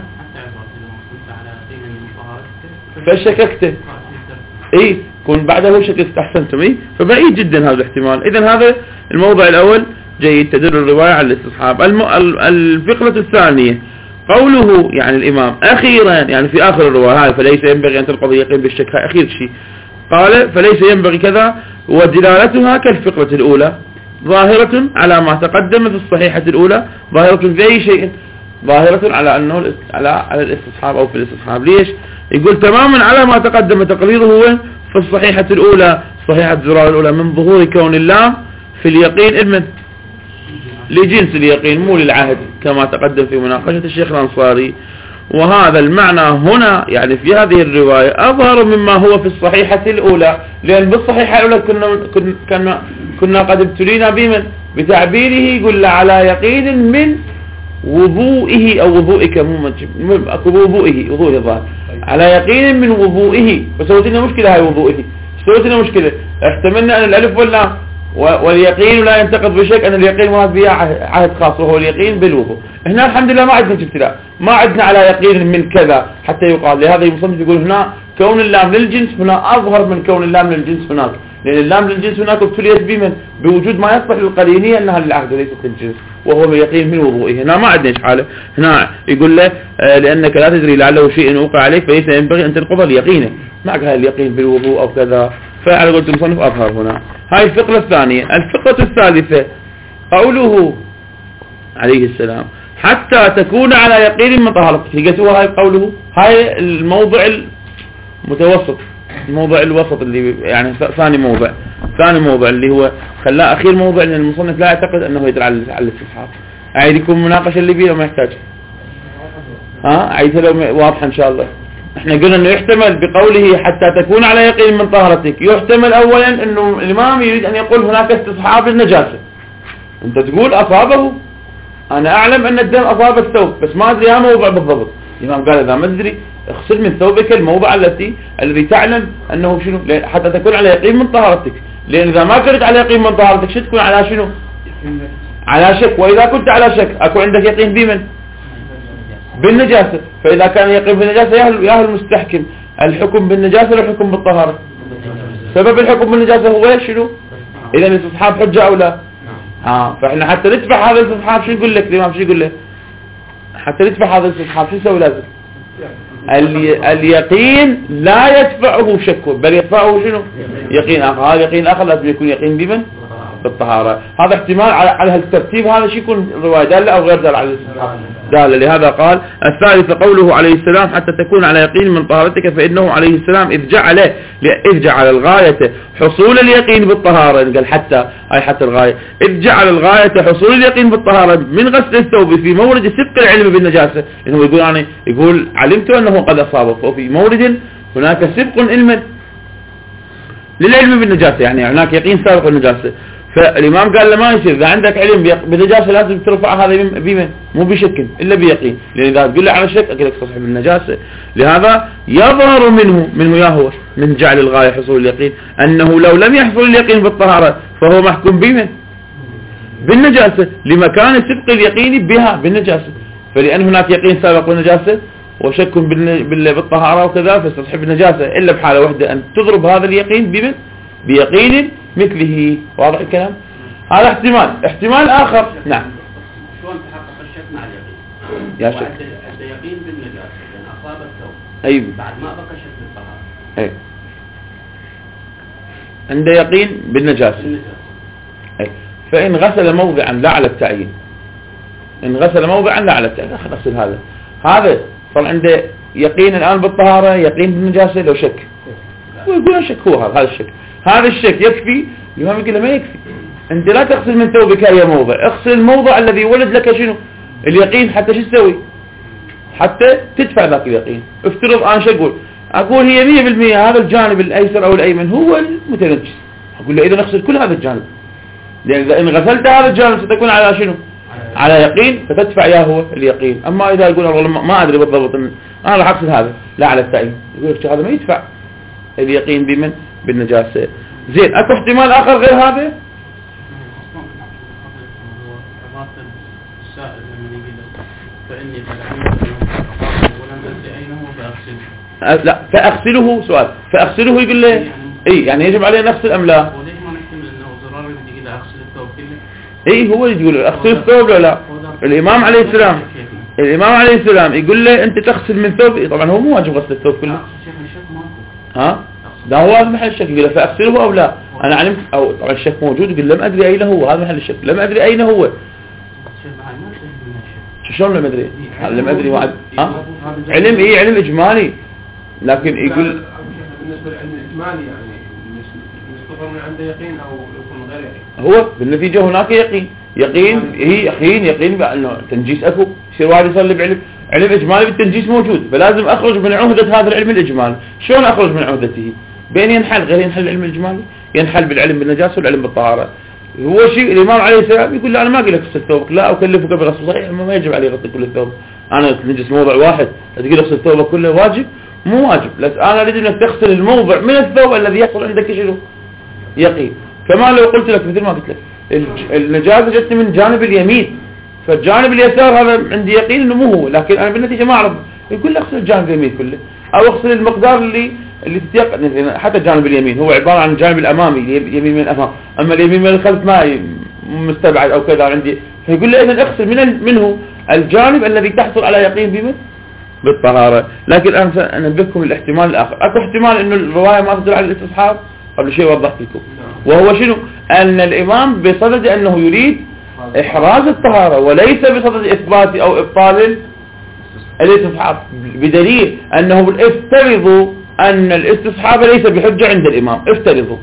فشككت اي كون بعده شككت احسنتم. اي فبعيد جدا هذا الاحتمال. اذا هذا الموضع الاول جيد تدل الرواية على الاستصحاب. الم... الفقرة الثانية قوله يعني الامام اخيرا يعني في اخر الرواية هاي فليس ينبغي ان تنقضي يقين بالشك، هاي اخير شيء قال فليس ينبغي كذا، ودلالتها كالفقرة الاولى ظاهرة على ما تقدم في الصحيحة الاولى، ظاهرة في اي شيء ظاهرة على انه على على الاستصحاب او في الاستصحاب. ليش؟ يقول تماما على ما تقدم تقريره هو في الصحيحة الأولى، صحيحة الزرار الأولى من ظهور كون الله في اليقين إذن لجنس اليقين مو للعهد كما تقدم في مناقشة الشيخ الأنصاري. وهذا المعنى هنا يعني في هذه الرواية أظهر مما هو في الصحيحة الأولى، لأن بالصحيحة الأولى كنا كنا كنا قد ابتلينا بمن بتعبيره يقول على يقين من وضوئه أو وضوئك مو أكو وضوئه وضوئه الظاهر على يقين من وضوئه. فسويت لنا مشكلة هاي وضوئه، سويت لنا مشكلة احتملنا أن الألف واللام واليقين لا ينتقض بشيء أن اليقين مراد به عهد خاص وهو اليقين بالوضوء. هنا الحمد لله ما عندنا ابتلاء، ما عندنا على يقين من كذا حتى يقال. لهذا المصنف يقول هنا كون اللام للجنس هنا أظهر من كون اللام للجنس هناك، لأن اللام للجنس هناك ابتليت بمن بوجود ما يصلح للقرينية أنها للعهد وليست للجنس وهو اليقين من وضوئه. هنا ما عندنا حالة. هنا يقول له آه لأنك لا تدري لعله شيء وقع عليك فليس ينبغي أن تنقض اليقين معك هذا اليقين بالوضوء أو كذا. فعلى قلت المصنف أظهر هنا. هاي الفقرة الثانية. الفقرة الثالثة قوله عليه السلام حتى تكون على يقين من طهارتك. لقيتوها هاي قوله، هاي الموضع المتوسط، الموضع الوسط اللي يعني ثاني موضع ثاني موضع اللي هو خلاه أخير موضع أن المصنف لا يعتقد أنه يدل على الاستصحاب. أعيد لكم مناقشة اللي بيه وما يحتاج. ها أعيدها لو واضحة إن شاء الله. احنا قلنا انه يحتمل بقوله حتى تكون على يقين من طهارتك، يحتمل اولا انه الامام يريد ان يقول هناك استصحاب للنجاسة. انت تقول اصابه، انا اعلم ان الدم اصاب الثوب بس ما ادري اياه موضع بالضبط. الامام قال اذا ما ادري اغسل من ثوبك الموضع التي الذي تعلم انه شنو، حتى تكون على يقين من طهارتك. لان اذا ما كنت على يقين من طهارتك شو تكون على شنو؟ على شك. واذا كنت على شك اكو عندك يقين بمن؟ بالنجاسة. فإذا كان يقين بالنجاسة يا أهل المستحكم الحكم بالنجاسة ولا الحكم بالطهارة؟ سبب الحكم بالنجاسة هو شنو؟ إذا الاستصحاب حجة أو لا؟ آه فإحنا حتى ندفع هذا الاستصحاب شو يقول لك الإمام؟ شو يقول لك؟ حتى ندفع هذا الاستصحاب شو يسوي لازم؟ اليقين لا يدفعه شك بل يدفعه شنو؟ يقين آخر. هذا يقين آخر لازم يكون يقين بمن؟ بالطهارة. هذا احتمال على هالترتيب هذا شيء يكون رواية دالة أو غير دالة على الاستصحاب دالة. لهذا قال الثالث قوله عليه السلام حتى تكون على يقين من طهارتك، فإنه عليه السلام إذ جعل إذ جعل الغاية حصول اليقين بالطهارة، قال حتى أي حتى الغاية، إذ جعل الغاية حصول اليقين بالطهارة من غسل الثوب في مورد سبق العلم بالنجاسة. لأنه يقول يعني يقول علمت أنه قد أصابه، وفي مورد هناك سبق علما للعلم بالنجاسة، يعني هناك يقين سابق بالنجاسة. فالإمام قال لما يصير إذا عندك علم بالنجاسة لازم ترفع هذا بمن؟ مو بشك إلا بيقين. لأن إذا تقول له على شك أقول لك تصحيح بالنجاسة. لهذا يظهر منه منه يا هو من جعل الغاية حصول اليقين أنه لو لم يحصل اليقين بالطهارة فهو محكوم بمن؟ بالنجاسة لمكان سبق اليقين بها بالنجاسة. فلأن هناك يقين سابق بالنجاسة وشك بالطهارة وكذا فاستصحيح بالنجاسة إلا بحالة واحدة أن تضرب هذا اليقين بمن؟ بيقين مثله. واضح الكلام؟ هذا احتمال. احتمال آخر نعم.
شلون تحقق الشك مع اليقين؟
يا شك.
عنده يقين بالنجاسة لأن أصاب الثوب.
أي.
بعد ما بقى شك بالطهارة.
أي. عنده يقين بالنجاسة.
بالنجاسة.
أي. فإن غسل موضعا لا على التعيين. إن غسل موضعا لا على التعيين. خلينا نغسل هذا. هذا صار عنده يقين الآن بالطهارة، يقين بالنجاسة لو شك. ويقول شك هو هذا هذا الشك. هذا الشك يكفي. الإمام يقول له ما يكفي. أنت لا تغسل من ثوبك أي موضع، اغسل الموضع الذي ولد لك شنو؟ اليقين. حتى شو تسوي؟ حتى تدفع ذاك اليقين. افترض أنا شو أقول؟ أقول هي مية بالمية هذا الجانب الأيسر أو الأيمن هو المتنجس. أقول له إذا نغسل كل هذا الجانب، لأن إذا إن غسلت هذا الجانب ستكون على شنو؟ على يقين فتدفع يا هو اليقين. أما إذا يقول والله ما أدري بالضبط أنا راح أغسل هذا لا على التعيين، يقول لك هذا ما يدفع اليقين بمن؟ بالنجاسة. زين اكو احتمال اخر غير هذا؟ لا فاغسله سؤال فاغسله يقول له اي يعني يجب عليه نغسل ام لا؟
وليش ما نحتمل انه زرار يقول له اغسل الثوب كله؟
اي هو يقول اغسل الثوب ولا لا؟ الامام عليه السلام الامام عليه السلام يقول له انت تغسل من ثوب. طبعا هو مو واجب غسل الثوب كله. ها ده هو هذا محل الشك. يقول فأغسله أو لا؟ أنا علمت أو طبعا الشك موجود. يقول لم أدري أين هو. هذا محل الشك. لم أدري أين هو. شلون لم أدري؟ لم أدري وعد. ها علم إيه علم إجمالي لكن يقول
بالنسبة للعلم الإجمالي يعني نستفر من عنده يقين أو يكون غير يقين.
هو بالنتيجة هناك يقين يقين هي يقين يقين بأنه تنجيس أكو. يصير واحد يصلي بعلم علم إجمالي بالتنجيس موجود. فلازم أخرج من عهدة هذا العلم الإجمالي. شلون أخرج من عهدته؟ بين ينحل غير ينحل العلم الإجمالي، ينحل بالعلم بالنجاسة والعلم بالطهارة. هو شيء الإمام عليه السلام يقول لا أنا ما أقول لك غسل ثوبك، لا أكلفك بغسل. صحيح ما يجب عليه غسل كل الثوب. أنا نجس موضع واحد تقول غسل ثوبك كله واجب؟ مو واجب. لكن أنا أريد أنك تغسل الموضع من الثوب الذي يحصل عندك شنو؟ يقين. كما لو قلت لك مثل ما قلت لك النجاسة جت من جانب اليمين، فالجانب اليسار هذا عندي يقين انه مو هو، لكن انا بالنتيجه ما اعرف. يقول لي اغسل الجانب اليمين كله او اغسل المقدار اللي اللي تتيقن. حتى الجانب اليمين هو عباره عن الجانب الامامي اليمين من الامام، اما اليمين من الخلف ما مستبعد او كذا عندي. فيقول لي اذا اغسل من منه الجانب الذي تحصل على يقين به بالطهاره. لكن انا سانبهكم الاحتمال الاخر. اكو احتمال انه الروايه ما تدل على الاستصحاب قبل شيء وضحت لكم، وهو شنو؟ ان الامام بصدد انه يريد إحراز الطهارة وليس بصدد إثبات أو إبطال الاستصحاب، بدليل أنه افترضوا أن الاستصحاب ليس بحجة عند الإمام. افترضوا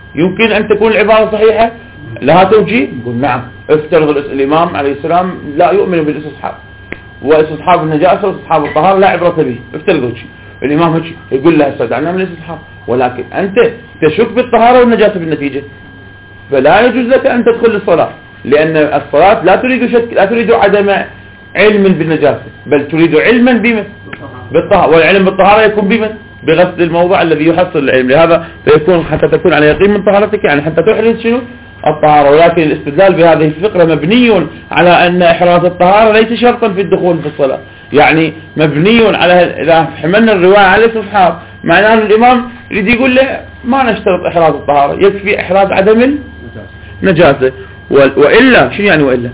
يمكن أن تكون العبارة صحيحة لها توجيه؟ نقول نعم. افترض الإمام عليه السلام لا يؤمن بالاستصحاب، واستصحاب النجاسة واستصحاب الطهارة لا عبرة به، افترض هيك الإمام هيك يقول له استدعنا من الاستصحاب، ولكن أنت تشك بالطهارة والنجاسة بالنتيجة، فلا يجوز لك أن تدخل الصلاة، لأن الصلاة لا تريد شك، لا تريد عدم علم بالنجاسة، بل تريد علما بمن؟ بالطهارة، والعلم بالطهارة يكون بمن؟ بغسل الموضع الذي يحصل العلم، لهذا فيكون حتى تكون على يقين من طهارتك، يعني حتى تحرز شنو؟ الطهارة. ولكن الاستدلال بهذه الفقرة مبني على أن إحراز الطهارة ليس شرطا في الدخول في الصلاة، يعني مبني على إذا حملنا الرواية على الاستصحاب معناه أن الإمام يريد يقول له ما نشترط إحراز الطهارة، يكفي إحراز عدم النجاسة. وإلا شنو يعني وإلا؟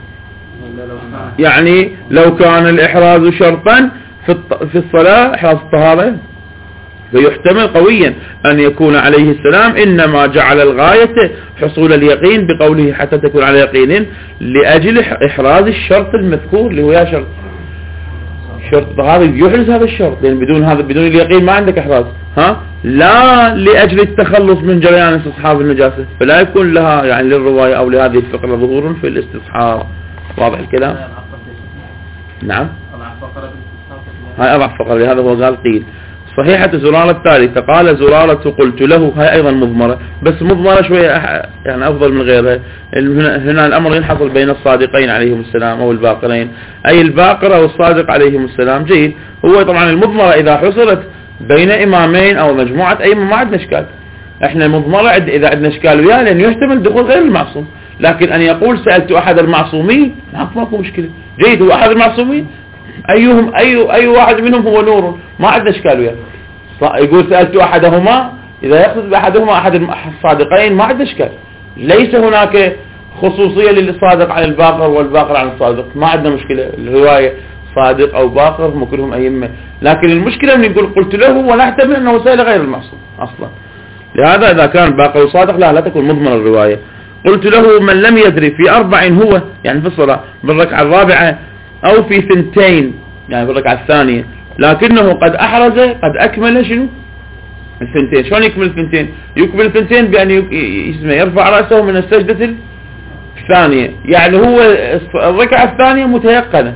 يعني لو كان الإحراز شرطا في الصلاة إحراز الطهارة، فيحتمل قويا أن يكون عليه السلام إنما جعل الغاية حصول اليقين بقوله حتى تكون على يقين لأجل إحراز الشرط المذكور اللي هو يا شرط شرط الطهارة يحرز هذا الشرط، لأن بدون هذا بدون اليقين ما عندك إحراز، ها لا لأجل التخلص من جريان استصحاب النجاسة، فلا يكون لها يعني للرواية أو لهذه الفقرة ظهور في الاستصحاب. واضح الكلام؟ نعم هاي أضعف فقرة، لهذا هو قال قيل. صحيحة زرارة الثالثة قال زرارة قلت له، هاي أيضا مضمرة، بس مضمرة شوية يعني أفضل من غيرها. هنا الأمر ينحصل بين الصادقين عليهم السلام أو الباقرين، أي الباقر أو الصادق عليهم السلام. جيد. هو طبعا المضمرة إذا حصلت بين إمامين أو مجموعة أي ما عندنا إشكال، إحنا المضمرة إذا عندنا إشكال وياه لأن يحتمل دخول غير المعصوم، لكن أن يقول سألت أحد المعصومين ماكو مشكلة. جيد. هو أحد المعصومين أيهم أي أي واحد منهم هو نور، ما عندنا إشكال وياه. يقول سألت أحدهما، إذا يقصد بأحدهما أحد الصادقين ما عندنا إشكال، ليس هناك خصوصية للصادق عن الباقر والباقر عن الصادق، ما عندنا مشكلة. الرواية صادق أو باقر هم كلهم أئمة، لكن المشكلة من يقول قلت له ونحتمل أنه سأل غير المعصوم أصلا، لهذا إذا كان باقر وصادق لا لا تكون مضمن الرواية. قلت له من لم يدري في أربع هو يعني في الصلاة بالركعة الرابعة أو في ثنتين يعني بالركعة الثانية، لكنه قد أحرز قد أكمل شنو الثنتين. شلون يكمل الثنتين؟ يكمل الثنتين بأن يرفع رأسه من السجدة الثانية، يعني هو الركعة الثانية متيقنة،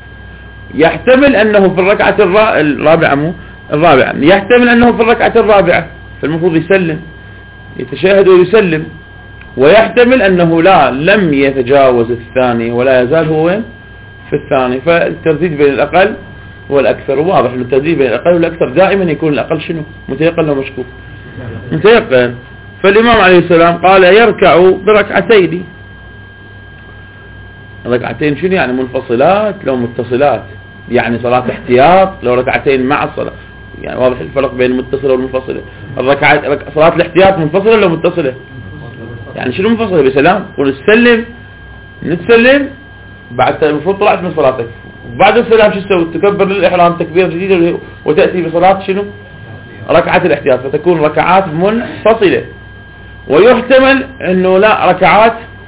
يحتمل أنه في الركعة الرابعة مو الرابعة يحتمل أنه في الركعة الرابعة فالمفروض يسلم يتشاهد ويسلم، ويحتمل أنه لا لم يتجاوز الثاني ولا يزال هو وين في الثاني. فالترديد بين الأقل والأكثر واضح، الترديد بين الأقل والأكثر دائما يكون الأقل شنو متيقن أو مشكوك متيقن. فالإمام عليه السلام قال يركع بركعتين، ركعتين شنو يعني منفصلات لو متصلات، يعني صلاة احتياط لو ركعتين مع الصلاة، يعني واضح الفرق بين المتصلة والمنفصلة. الركعات صلاة الاحتياط منفصلة لو متصلة، يعني شنو منفصلة بسلام ونسلم نتسلم بعد المفروض طلعت من صلاتك، بعد السلام شو تسوي؟ تكبر للإحرام تكبير جديد وتأتي بصلاة شنو ركعة الاحتياط، فتكون ركعات منفصلة. ويحتمل انه لا ركعات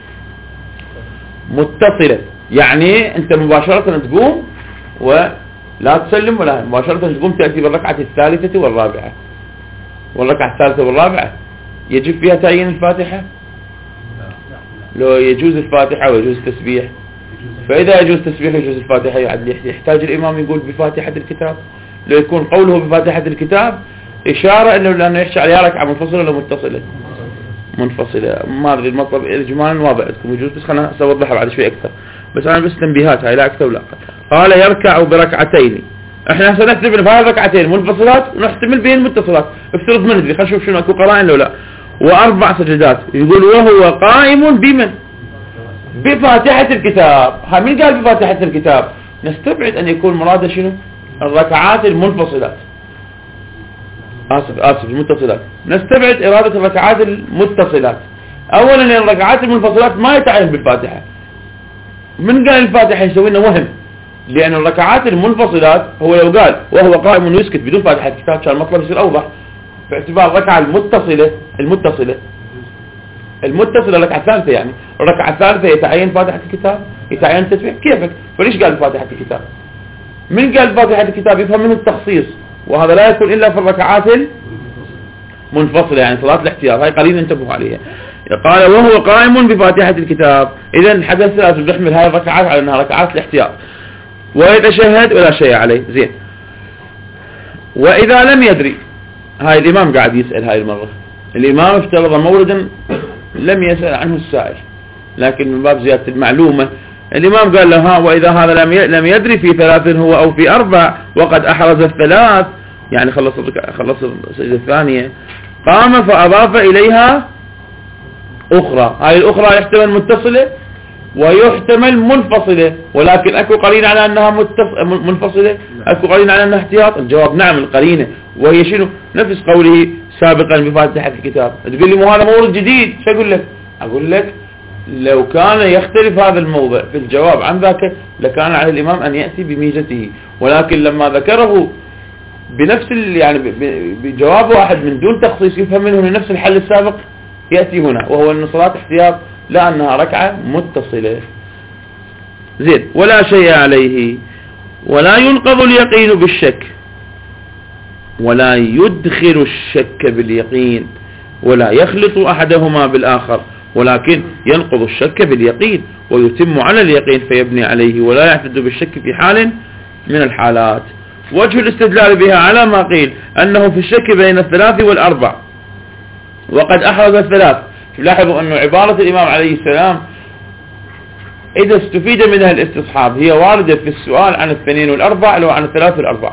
متصلة، يعني انت مباشرة تقوم ولا تسلم ولا مباشرة تقوم تأتي بالركعة الثالثة والرابعة، والركعة الثالثة والرابعة يجب فيها تعيين الفاتحة، لو يجوز الفاتحة ويجوز التسبيح، فإذا يجوز التسبيح ويجوز الفاتحة يحتاج الإمام يقول بفاتحة الكتاب، لو يكون قوله بفاتحة الكتاب إشارة أنه لأنه يحشى عليها ركعة منفصلة ولا متصلة منفصلة. ما أدري المطلب الإجمال ما بعدكم يجوز، بس خلنا أوضحها بعد شوي أكثر، بس أنا بس تنبيهات هاي لا أكثر ولا أقل. قال يركع بركعتين، إحنا سنحتمل بهاي الركعتين منفصلات ونحتمل بين المتصلات، افترض من ندري خلينا نشوف شنو أكو قرائن لو لا. وأربع سجدات يقول وهو قائم بمن بفاتحة الكتاب. ها من قال بفاتحة الكتاب؟ نستبعد أن يكون مراده شنو الركعات المنفصلات، آسف آسف المتصلات، نستبعد إرادة الركعات المتصلات. أولا الركعات المنفصلات ما يتعين بالفاتحة، من قال الفاتحة يسوي لنا وهم، لأن الركعات المنفصلات هو لو قال وهو قائم ويسكت بدون فاتحة الكتاب كان المطلب يصير أوضح، باعتبار الركعة المتصلة المتصلة المتصلة الركعة الثالثة، يعني الركعة الثالثة يتعين فاتحة الكتاب يتعين التسبيح كيفك، فليش قال فاتحة الكتاب؟ من قال فاتحة الكتاب يفهم منه التخصيص، وهذا لا يكون إلا في الركعات منفصلة يعني صلاة الاحتياط، هاي قرينة انتبهوا عليها. قال وهو قائم بفاتحة الكتاب، إذا الحدث لازم نحمل هاي الركعات على أنها ركعات الاحتياط، ويتشهد ولا شيء عليه. زين. وإذا لم يدري، هاي الإمام قاعد يسأل هاي المرة، الإمام افترض موردا لم يسأل عنه السائل، لكن من باب زيادة المعلومة الإمام قال له ها وإذا هذا لم يدري في ثلاث هو أو في أربع وقد أحرز الثلاث، يعني خلص خلص السجدة الثانية، قام فأضاف إليها أخرى، هاي الأخرى يحتمل متصلة ويحتمل منفصلة، ولكن أكو قرينة على أنها منفصلة، أكو قرينة على أنها احتياط. الجواب نعم القرينة، وهي شنو؟ نفس قوله سابقا بفاتحة الكتاب. تقول لي مو هذا مورد جديد، شو أقول لك؟ أقول لك لو كان يختلف هذا الموضع في الجواب عن ذاك لكان على الإمام أن يأتي بميزته، ولكن لما ذكره بنفس يعني بجواب واحد من دون تخصيص يفهم منه نفس الحل السابق، يأتي هنا وهو أن صلاة احتياط لا أنها ركعة متصلة. زين. ولا شيء عليه، ولا ينقض اليقين بالشك، ولا يدخل الشك باليقين، ولا يخلط أحدهما بالآخر، ولكن ينقض الشك باليقين ويتم على اليقين فيبني عليه، ولا يعتد بالشك في حال من الحالات. وجه الاستدلال بها على ما قيل أنه في الشك بين الثلاث والأربع وقد أحرز الثلاث. لاحظوا أن عبارة الإمام عليه السلام إذا استفيد منها الاستصحاب هي واردة في السؤال عن الاثنين والأربع لو عن الثلاث والأربع،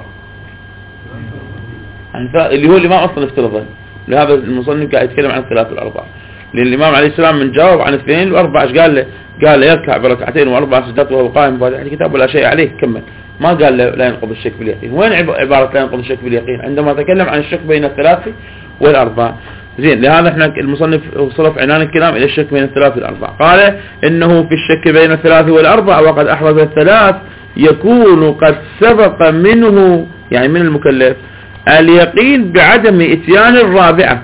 اللي هو الإمام أصلا افترضه، لهذا المصنف قاعد يتكلم عن الثلاث والأربع، لأن الإمام عليه السلام من جاوب عن الاثنين والأربع قال له قال له يركع بركعتين وأربع سجدات وهو قائم بفاتحة الكتاب ولا شيء عليه، كمل، ما قال له لا ينقض الشك باليقين. وين عبارة لا ينقض الشك باليقين؟ عندما تكلم عن الشك بين الثلاث والأربع. زين. لهذا احنا المصنف صرف عنان الكلام إلى الشك بين الثلاث والأربع. قال إنه في الشك بين الثلاث والأربع وقد أحرز الثلاث يكون قد سبق منه، يعني من المكلف، اليقين بعدم إتيان الرابعة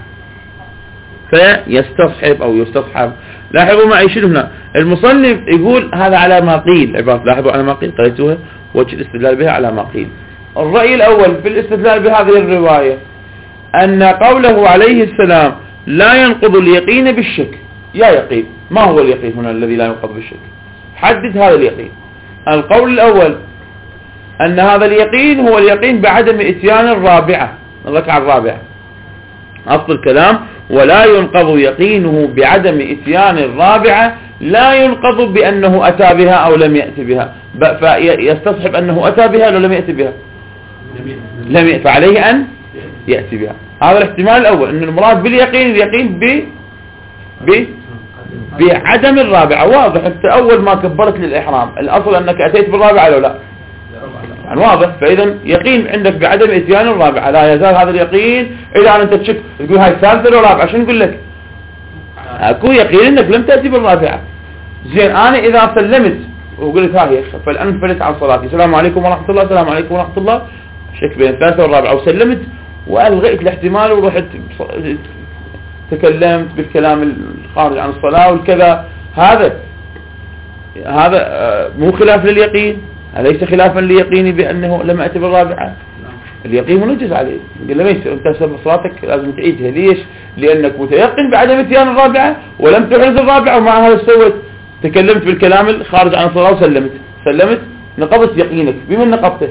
فيستصحب أو يستصحب. لاحظوا معي شنو هنا المصنف يقول هذا على ما قيل، عبارة لاحظوا على ما قيل قريتوها، وجه الاستدلال بها على ما قيل. الرأي الأول في الاستدلال بهذه الرواية أن قوله عليه السلام لا ينقض اليقين بالشك. يا يقين، ما هو اليقين هنا الذي لا ينقض بالشك؟ حدد هذا اليقين. القول الأول أن هذا اليقين هو اليقين بعدم إتيان الرابعة، الركعة الرابعة. أصل الكلام ولا ينقض يقينه بعدم إتيان الرابعة، لا ينقض بأنه أتى بها أو لم يأتي بها، فيستصحب أنه أتى بها أو لم يأتي بها، لم يأتي، فعليه أن يأتي بها. هذا الاحتمال الأول، أن المراد باليقين اليقين ب ب بعدم الرابعة. واضح أنت أول ما كبرت للإحرام الأصل أنك أتيت بالرابعة لو لا، يعني واضح. فإذا يقين عندك بعدم إتيان الرابعة، لا يزال هذا اليقين إلى أن أنت تشك تقول هاي الثالثة ولا رابعة، شنو نقول لك؟ أكو يقين أنك لم تأتي بالرابعة. زين. أنا إذا سلمت وقلت ها هي فالآن فلت عن صلاتي، السلام عليكم ورحمة الله، السلام عليكم ورحمة الله، شك بين الثالثة والرابعة، وسلمت وألغيت الاحتمال ورحت تكلمت بالكلام الخارج عن الصلاة والكذا، هذا هذا مو خلاف لليقين، أليس خلافا ليقيني بأنه لم أتي بالرابعة؟ اليقين منجز عليه، لما يصير أنت صلاتك لازم تعيدها. ليش؟ لأنك متيقن بعدم اتيان الرابعة ولم تحرز الرابعة، ومع هذا سويت تكلمت بالكلام الخارج عن الصلاة وسلمت سلمت نقضت يقينك. بمن نقضته؟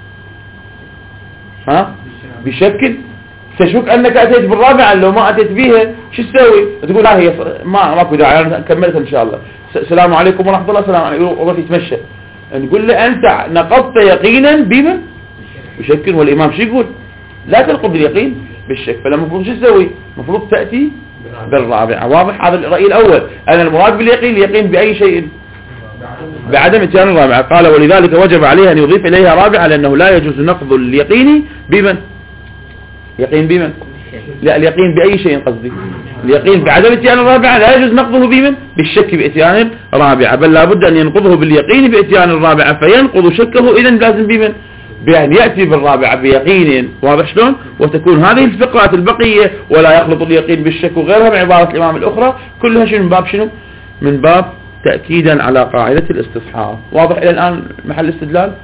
ها؟ بشكل تشك أنك أتيت بالرابعة، لو ما أتيت بيها شو تسوي؟ تقول ها هي ما ماكو داعي كملت إن شاء الله، السلام عليكم ورحمة الله، السلام عليكم، وروح يتمشى. نقول له أنت نقضت يقينا بمن؟ بشك. والإمام شو يقول؟ لا تنقض اليقين بالشك، فلما المفروض شو تسوي؟ المفروض تأتي بالرابعة. واضح؟ هذا الرأي الأول، أن المراد باليقين اليقين بأي شيء بعدم اتيان الرابعة. قال ولذلك وجب عليه أن يضيف إليها رابعة، لأنه لا يجوز نقض اليقين بمن؟ يقين بمن؟ لا، اليقين بأي شيء قصدي، اليقين بعدم اتيان الرابعة لا يجوز نقضه بمن؟ بالشك باتيان الرابعة، بل لابد أن ينقضه باليقين باتيان الرابعة، فينقض شكه. إذن لازم بمن؟ بأن يأتي بالرابعة بيقين. واضح شلون؟ وتكون هذه الفقرات البقية ولا يخلط اليقين بالشك وغيرها من عبارة الإمام الأخرى كلها شنو من باب شنو؟ من باب تأكيدا على قاعدة الاستصحاب. واضح إلى الآن محل الاستدلال؟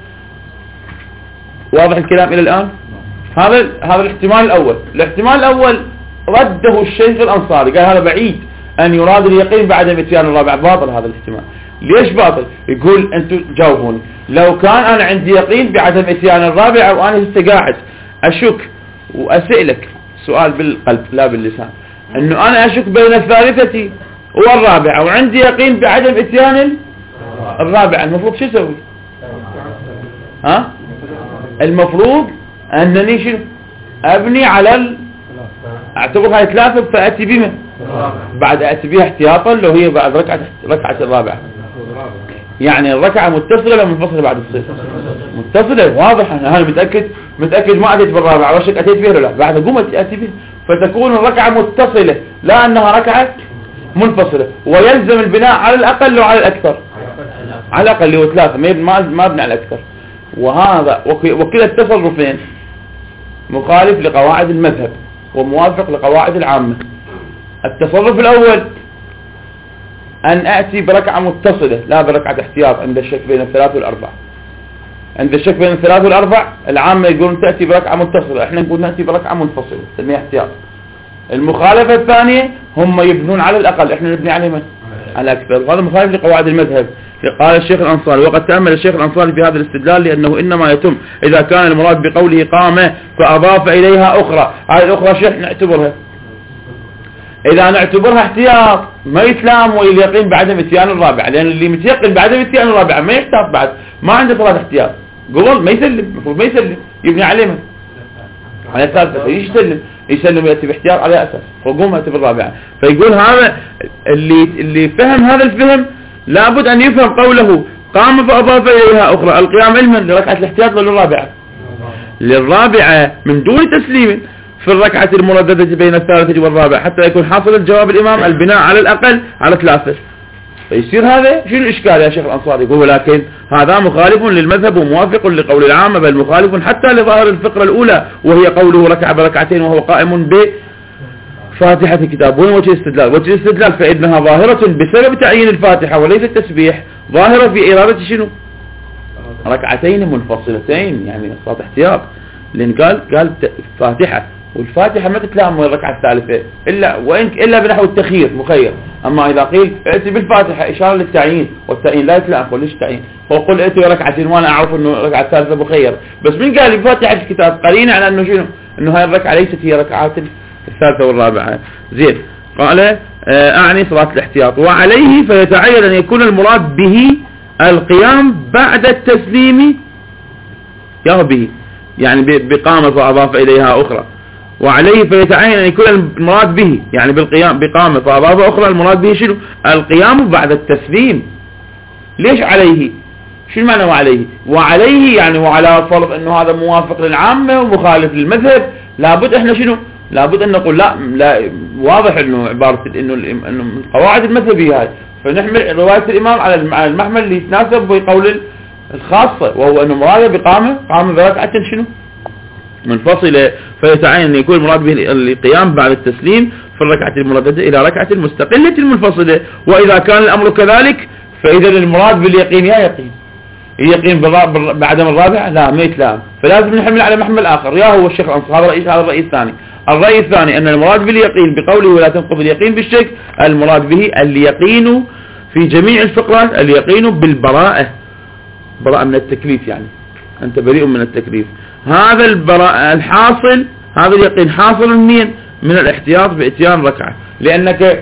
واضح الكلام إلى الآن؟ هذا هذا الاحتمال الأول. الاحتمال الأول رده الشيخ الأنصاري، قال هذا بعيد أن يراد اليقين بعد الاتيان الرابع، باطل هذا الاحتمال. ليش باطل؟ يقول أنتم جاوبوني، لو كان أنا عندي يقين بعدم اتيان الرابع وأنا لسه قاعد أشك وأسألك سؤال بالقلب لا باللسان، أنه أنا أشك بين الثالثة والرابعة وعندي يقين بعدم اتيان الرابعة، المفروض شو أسوي؟ ها؟ المفروض أنني شنو؟ أبني على ال... أعتبرها ثلاثة فأتي بما بعد أتي بها احتياطا لو هي بعد ركعة ركعة الرابعة. يعني الركعة متصلة ولا منفصلة بعد الصيف؟ متصلة واضح. أنا متأكد متأكد ما أتيت بالرابعة وشك أتيت بها ولا لا، بعد أقوم أتي بها، فتكون الركعة متصلة لا أنها ركعة منفصلة، ويلزم البناء على الأقل وعلى الأكثر، على الأقل هو ثلاثة ما ما أبني على الأكثر. وهذا وكلا التصرفين مخالف لقواعد المذهب وموافق لقواعد العامة. التصرف الأول أن أأتي بركعة متصلة لا بركعة احتياط عند الشك بين الثلاث والأربع. عند الشك بين الثلاث والأربع العامة يقولون تأتي بركعة متصلة، احنا نقول نأتي بركعة منفصلة تسميها احتياط. المخالفة الثانية هم يبنون على الأقل، احنا نبني على من؟ على أكثر، وهذا مخالف لقواعد المذهب. قال الشيخ الأنصاري وقد تأمل الشيخ الأنصاري في هذا الاستدلال لأنه إنما يتم إذا كان المراد بقوله قامة فأضاف إليها أخرى. هذه الأخرى شيخ نعتبرها إذا نعتبرها احتياط ما يتلام واليقين بعدم اتيان الرابع، لأن اللي متيقن بعدم اتيان الرابع ما يحتاط بعد، ما عنده صلاة احتياط، قبل ما يسلم، المفروض ما يسلم، يبني عليه على الثالثة، فيش يسلم يسلم يأتي باحتياط على أساس فقوم يأتي بالرابعة. فيقول هذا اللي اللي فهم هذا الفهم لابد أن يفهم قوله قام فأضاف إليها أخرى، القيام علما لركعة الاحتياط للرابعة للرابعة من دون تسليم في الركعة المرددة بين الثالثة والرابعة حتى يكون حاصل الجواب الإمام البناء على الأقل على ثلاثة. فيصير هذا شنو الإشكال يا شيخ الأنصاري؟ يقول ولكن هذا مخالف للمذهب وموافق لقول العامة، بل مخالف حتى لظاهر الفقرة الأولى وهي قوله ركع بركعتين وهو قائم بفاتحة الكتاب. وين وجه الاستدلال؟ وجه الاستدلال فإنها ظاهرة بسبب تعيين الفاتحة وليس التسبيح، ظاهرة في إرادة شنو؟ ركعتين منفصلتين يعني صلاة احتياط، لأن قال قال فاتحة، والفاتحة ما تتلام من الركعة الثالثة إلا وإن إلا بنحو التخيير مخير. أما إذا قيل ائتي بالفاتحة إشارة للتعيين، والتعيين لا يتلام، ليش تعيين؟ هو قل ائتي ركعتين وأنا أعرف إنه الركعة الثالثة مخير، بس من قال بفاتحة الكتاب قرينة على إنه شنو؟ إنه هاي الركعة ليست هي ركعات الثالثة والرابعة. زين قال أعني صلاة الاحتياط. وعليه فيتعين أن يكون المراد به القيام بعد التسليم يا به، يعني بقامة فأضاف إليها أخرى. وعليه فيتعين أن يكون المراد به يعني بالقيام بقامة فأضاف أخرى، المراد به شنو؟ القيام بعد التسليم. ليش عليه؟ شو المعنى وعليه؟ وعليه يعني وعلى فرض أنه هذا موافق للعامة ومخالف للمذهب، لابد إحنا شنو؟ لابد أن نقول لا لا واضح أنه عبارة إنه إنه من قواعد المذهبية هاي، فنحمل رواية الإمام على المحمل اللي يتناسب بقول الخاصة، وهو أنه مراد بقامة قامة بركعة شنو؟ منفصلة. فيتعين أن يكون المراد به القيام بعد التسليم في الركعة المرددة إلى ركعة مستقلة منفصلة. وإذا كان الأمر كذلك فإذا المراد باليقين يا يقين اليقين بعدم الرابع لا ما يتلام، فلازم نحمل على محمل آخر. يا هو الشيخ الأنصاري هذا رئيس هذا الرئيس الثاني. الرأي الثاني أن المراد باليقين بقوله ولا تنقض اليقين بالشك، المراد به اليقين في جميع الفقرات، اليقين بالبراءة، براءة من التكليف، يعني أنت بريء من التكليف. هذا البراءة الحاصل هذا اليقين حاصل منين؟ من الاحتياط باتيان ركعة. لأنك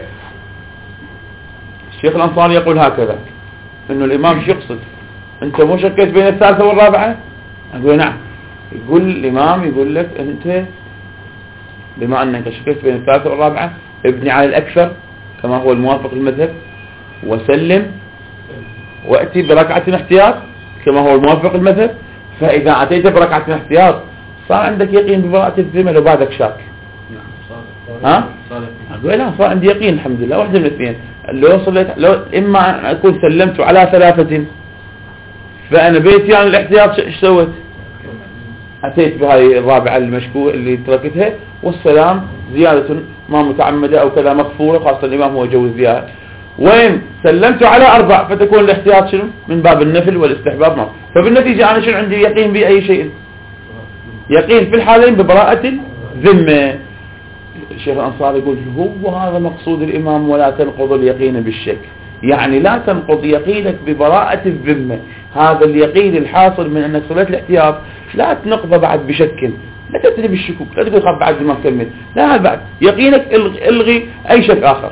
الشيخ الأنصاري يقول هكذا إنه الإمام شو يقصد؟ أنت مو شكيت بين الثالثة والرابعة؟ أقول نعم. يقول الإمام يقول لك أنت بما أنك شكيت بين الثالثة والرابعة ابني على الأكثر كما هو الموافق للمذهب وسلم وأتي بركعة احتياط كما هو الموافق للمذهب. فإذا أتيت بركعة احتياط صار عندك يقين ببراءة الذمة لو بعدك شاك. ها؟ أقول لا صار عندي يقين الحمد لله. واحدة من الاثنين لو صليت لو إما أن أكون سلمت على ثلاثة فأنا بيتي يعني الاحتياط إيش سويت؟ أتيت بهاي الرابعة المشكوة اللي تركتها والسلام زيادة ما متعمدة أو كذا مغفورة، خاصة الإمام هو يجوز زيادة. وين سلمت على أربع فتكون الاحتياط شنو؟ من باب النفل والاستحباب ما. فبالنتيجة أنا شنو عندي يقين بأي شيء؟ يقين في الحالين ببراءة الذمة. الشيخ الأنصاري يقول هو هذا مقصود الإمام ولا تنقض اليقين بالشك، يعني لا تنقض يقينك ببراءة الذمة، هذا اليقين الحاصل من أنك صليت الاحتياط لا تنقضه بعد بشك، لا تبتدي بالشكوك، لا تقول خب بعد ما كمل، لا هذا بعد يقينك الغي, الغي أي شك آخر.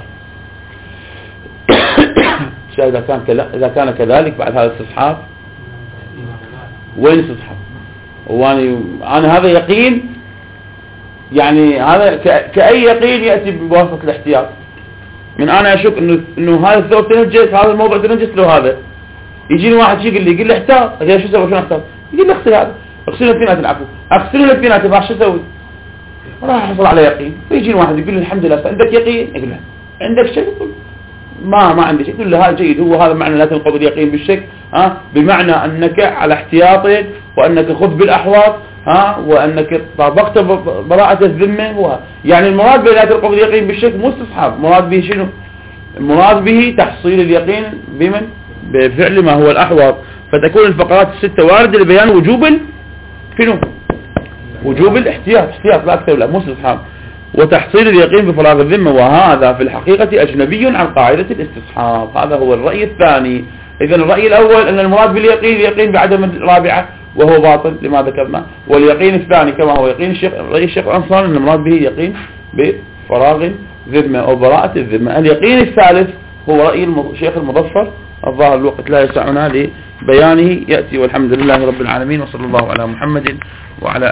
إذا كان إذا كان كذلك بعد هذا الاستصحاب وين استصحاب؟ وأنا أنا هذا يقين، يعني هذا كأي يقين يأتي بواسطة الاحتياط. من أنا أشك إنه إنه هذا الثوب تنجس، هذا الموضوع تنجس له، هذا يجيني واحد شيء يقول لي يقول لي احتاط، أقول شو أسوي شو احتاط؟ يقول لي اغسل هذا، اغسل الاثنين العفو، اغسل الاثنين تبع شو أسوي؟ راح أحصل على يقين. فيجيني واحد يقول لي الحمد لله عندك يقين، يقول له عندك شيء؟ يقول ما ما عندي شيء. يقول له هذا جيد، هو هذا معنى لا تنقض اليقين بالشك، ها بمعنى أنك على احتياطك وأنك خذ بالأحواط، ها وأنك طابقت براءة الذمة. هو يعني المراد بلا تنقض اليقين بالشك مو استصحاب، مراد به شنو؟ المراد به تحصيل اليقين بمن؟ بفعل ما هو الأحوط. فتكون الفقرات الستة واردة لبيان وجوب شنو؟ وجوب الاحتياط، احتياط لا أكثر لا مو استصحاب، وتحصيل اليقين بفراغ الذمة، وهذا في الحقيقة أجنبي عن قاعدة الاستصحاب. هذا هو الرأي الثاني. إذن الرأي الأول أن المراد باليقين اليقين بعدم الرابعة وهو باطل لما ذكرنا، واليقين الثاني كما هو يقين الشيخ رأي الشيخ الأنصاري أن المراد به يقين بفراغ ذمة أو براءة الذمة. اليقين الثالث هو رأي الشيخ المظفر، الظاهر الوقت لا يسعنا لبيانه، يأتي والحمد لله رب العالمين، وصلى الله على محمد وعلى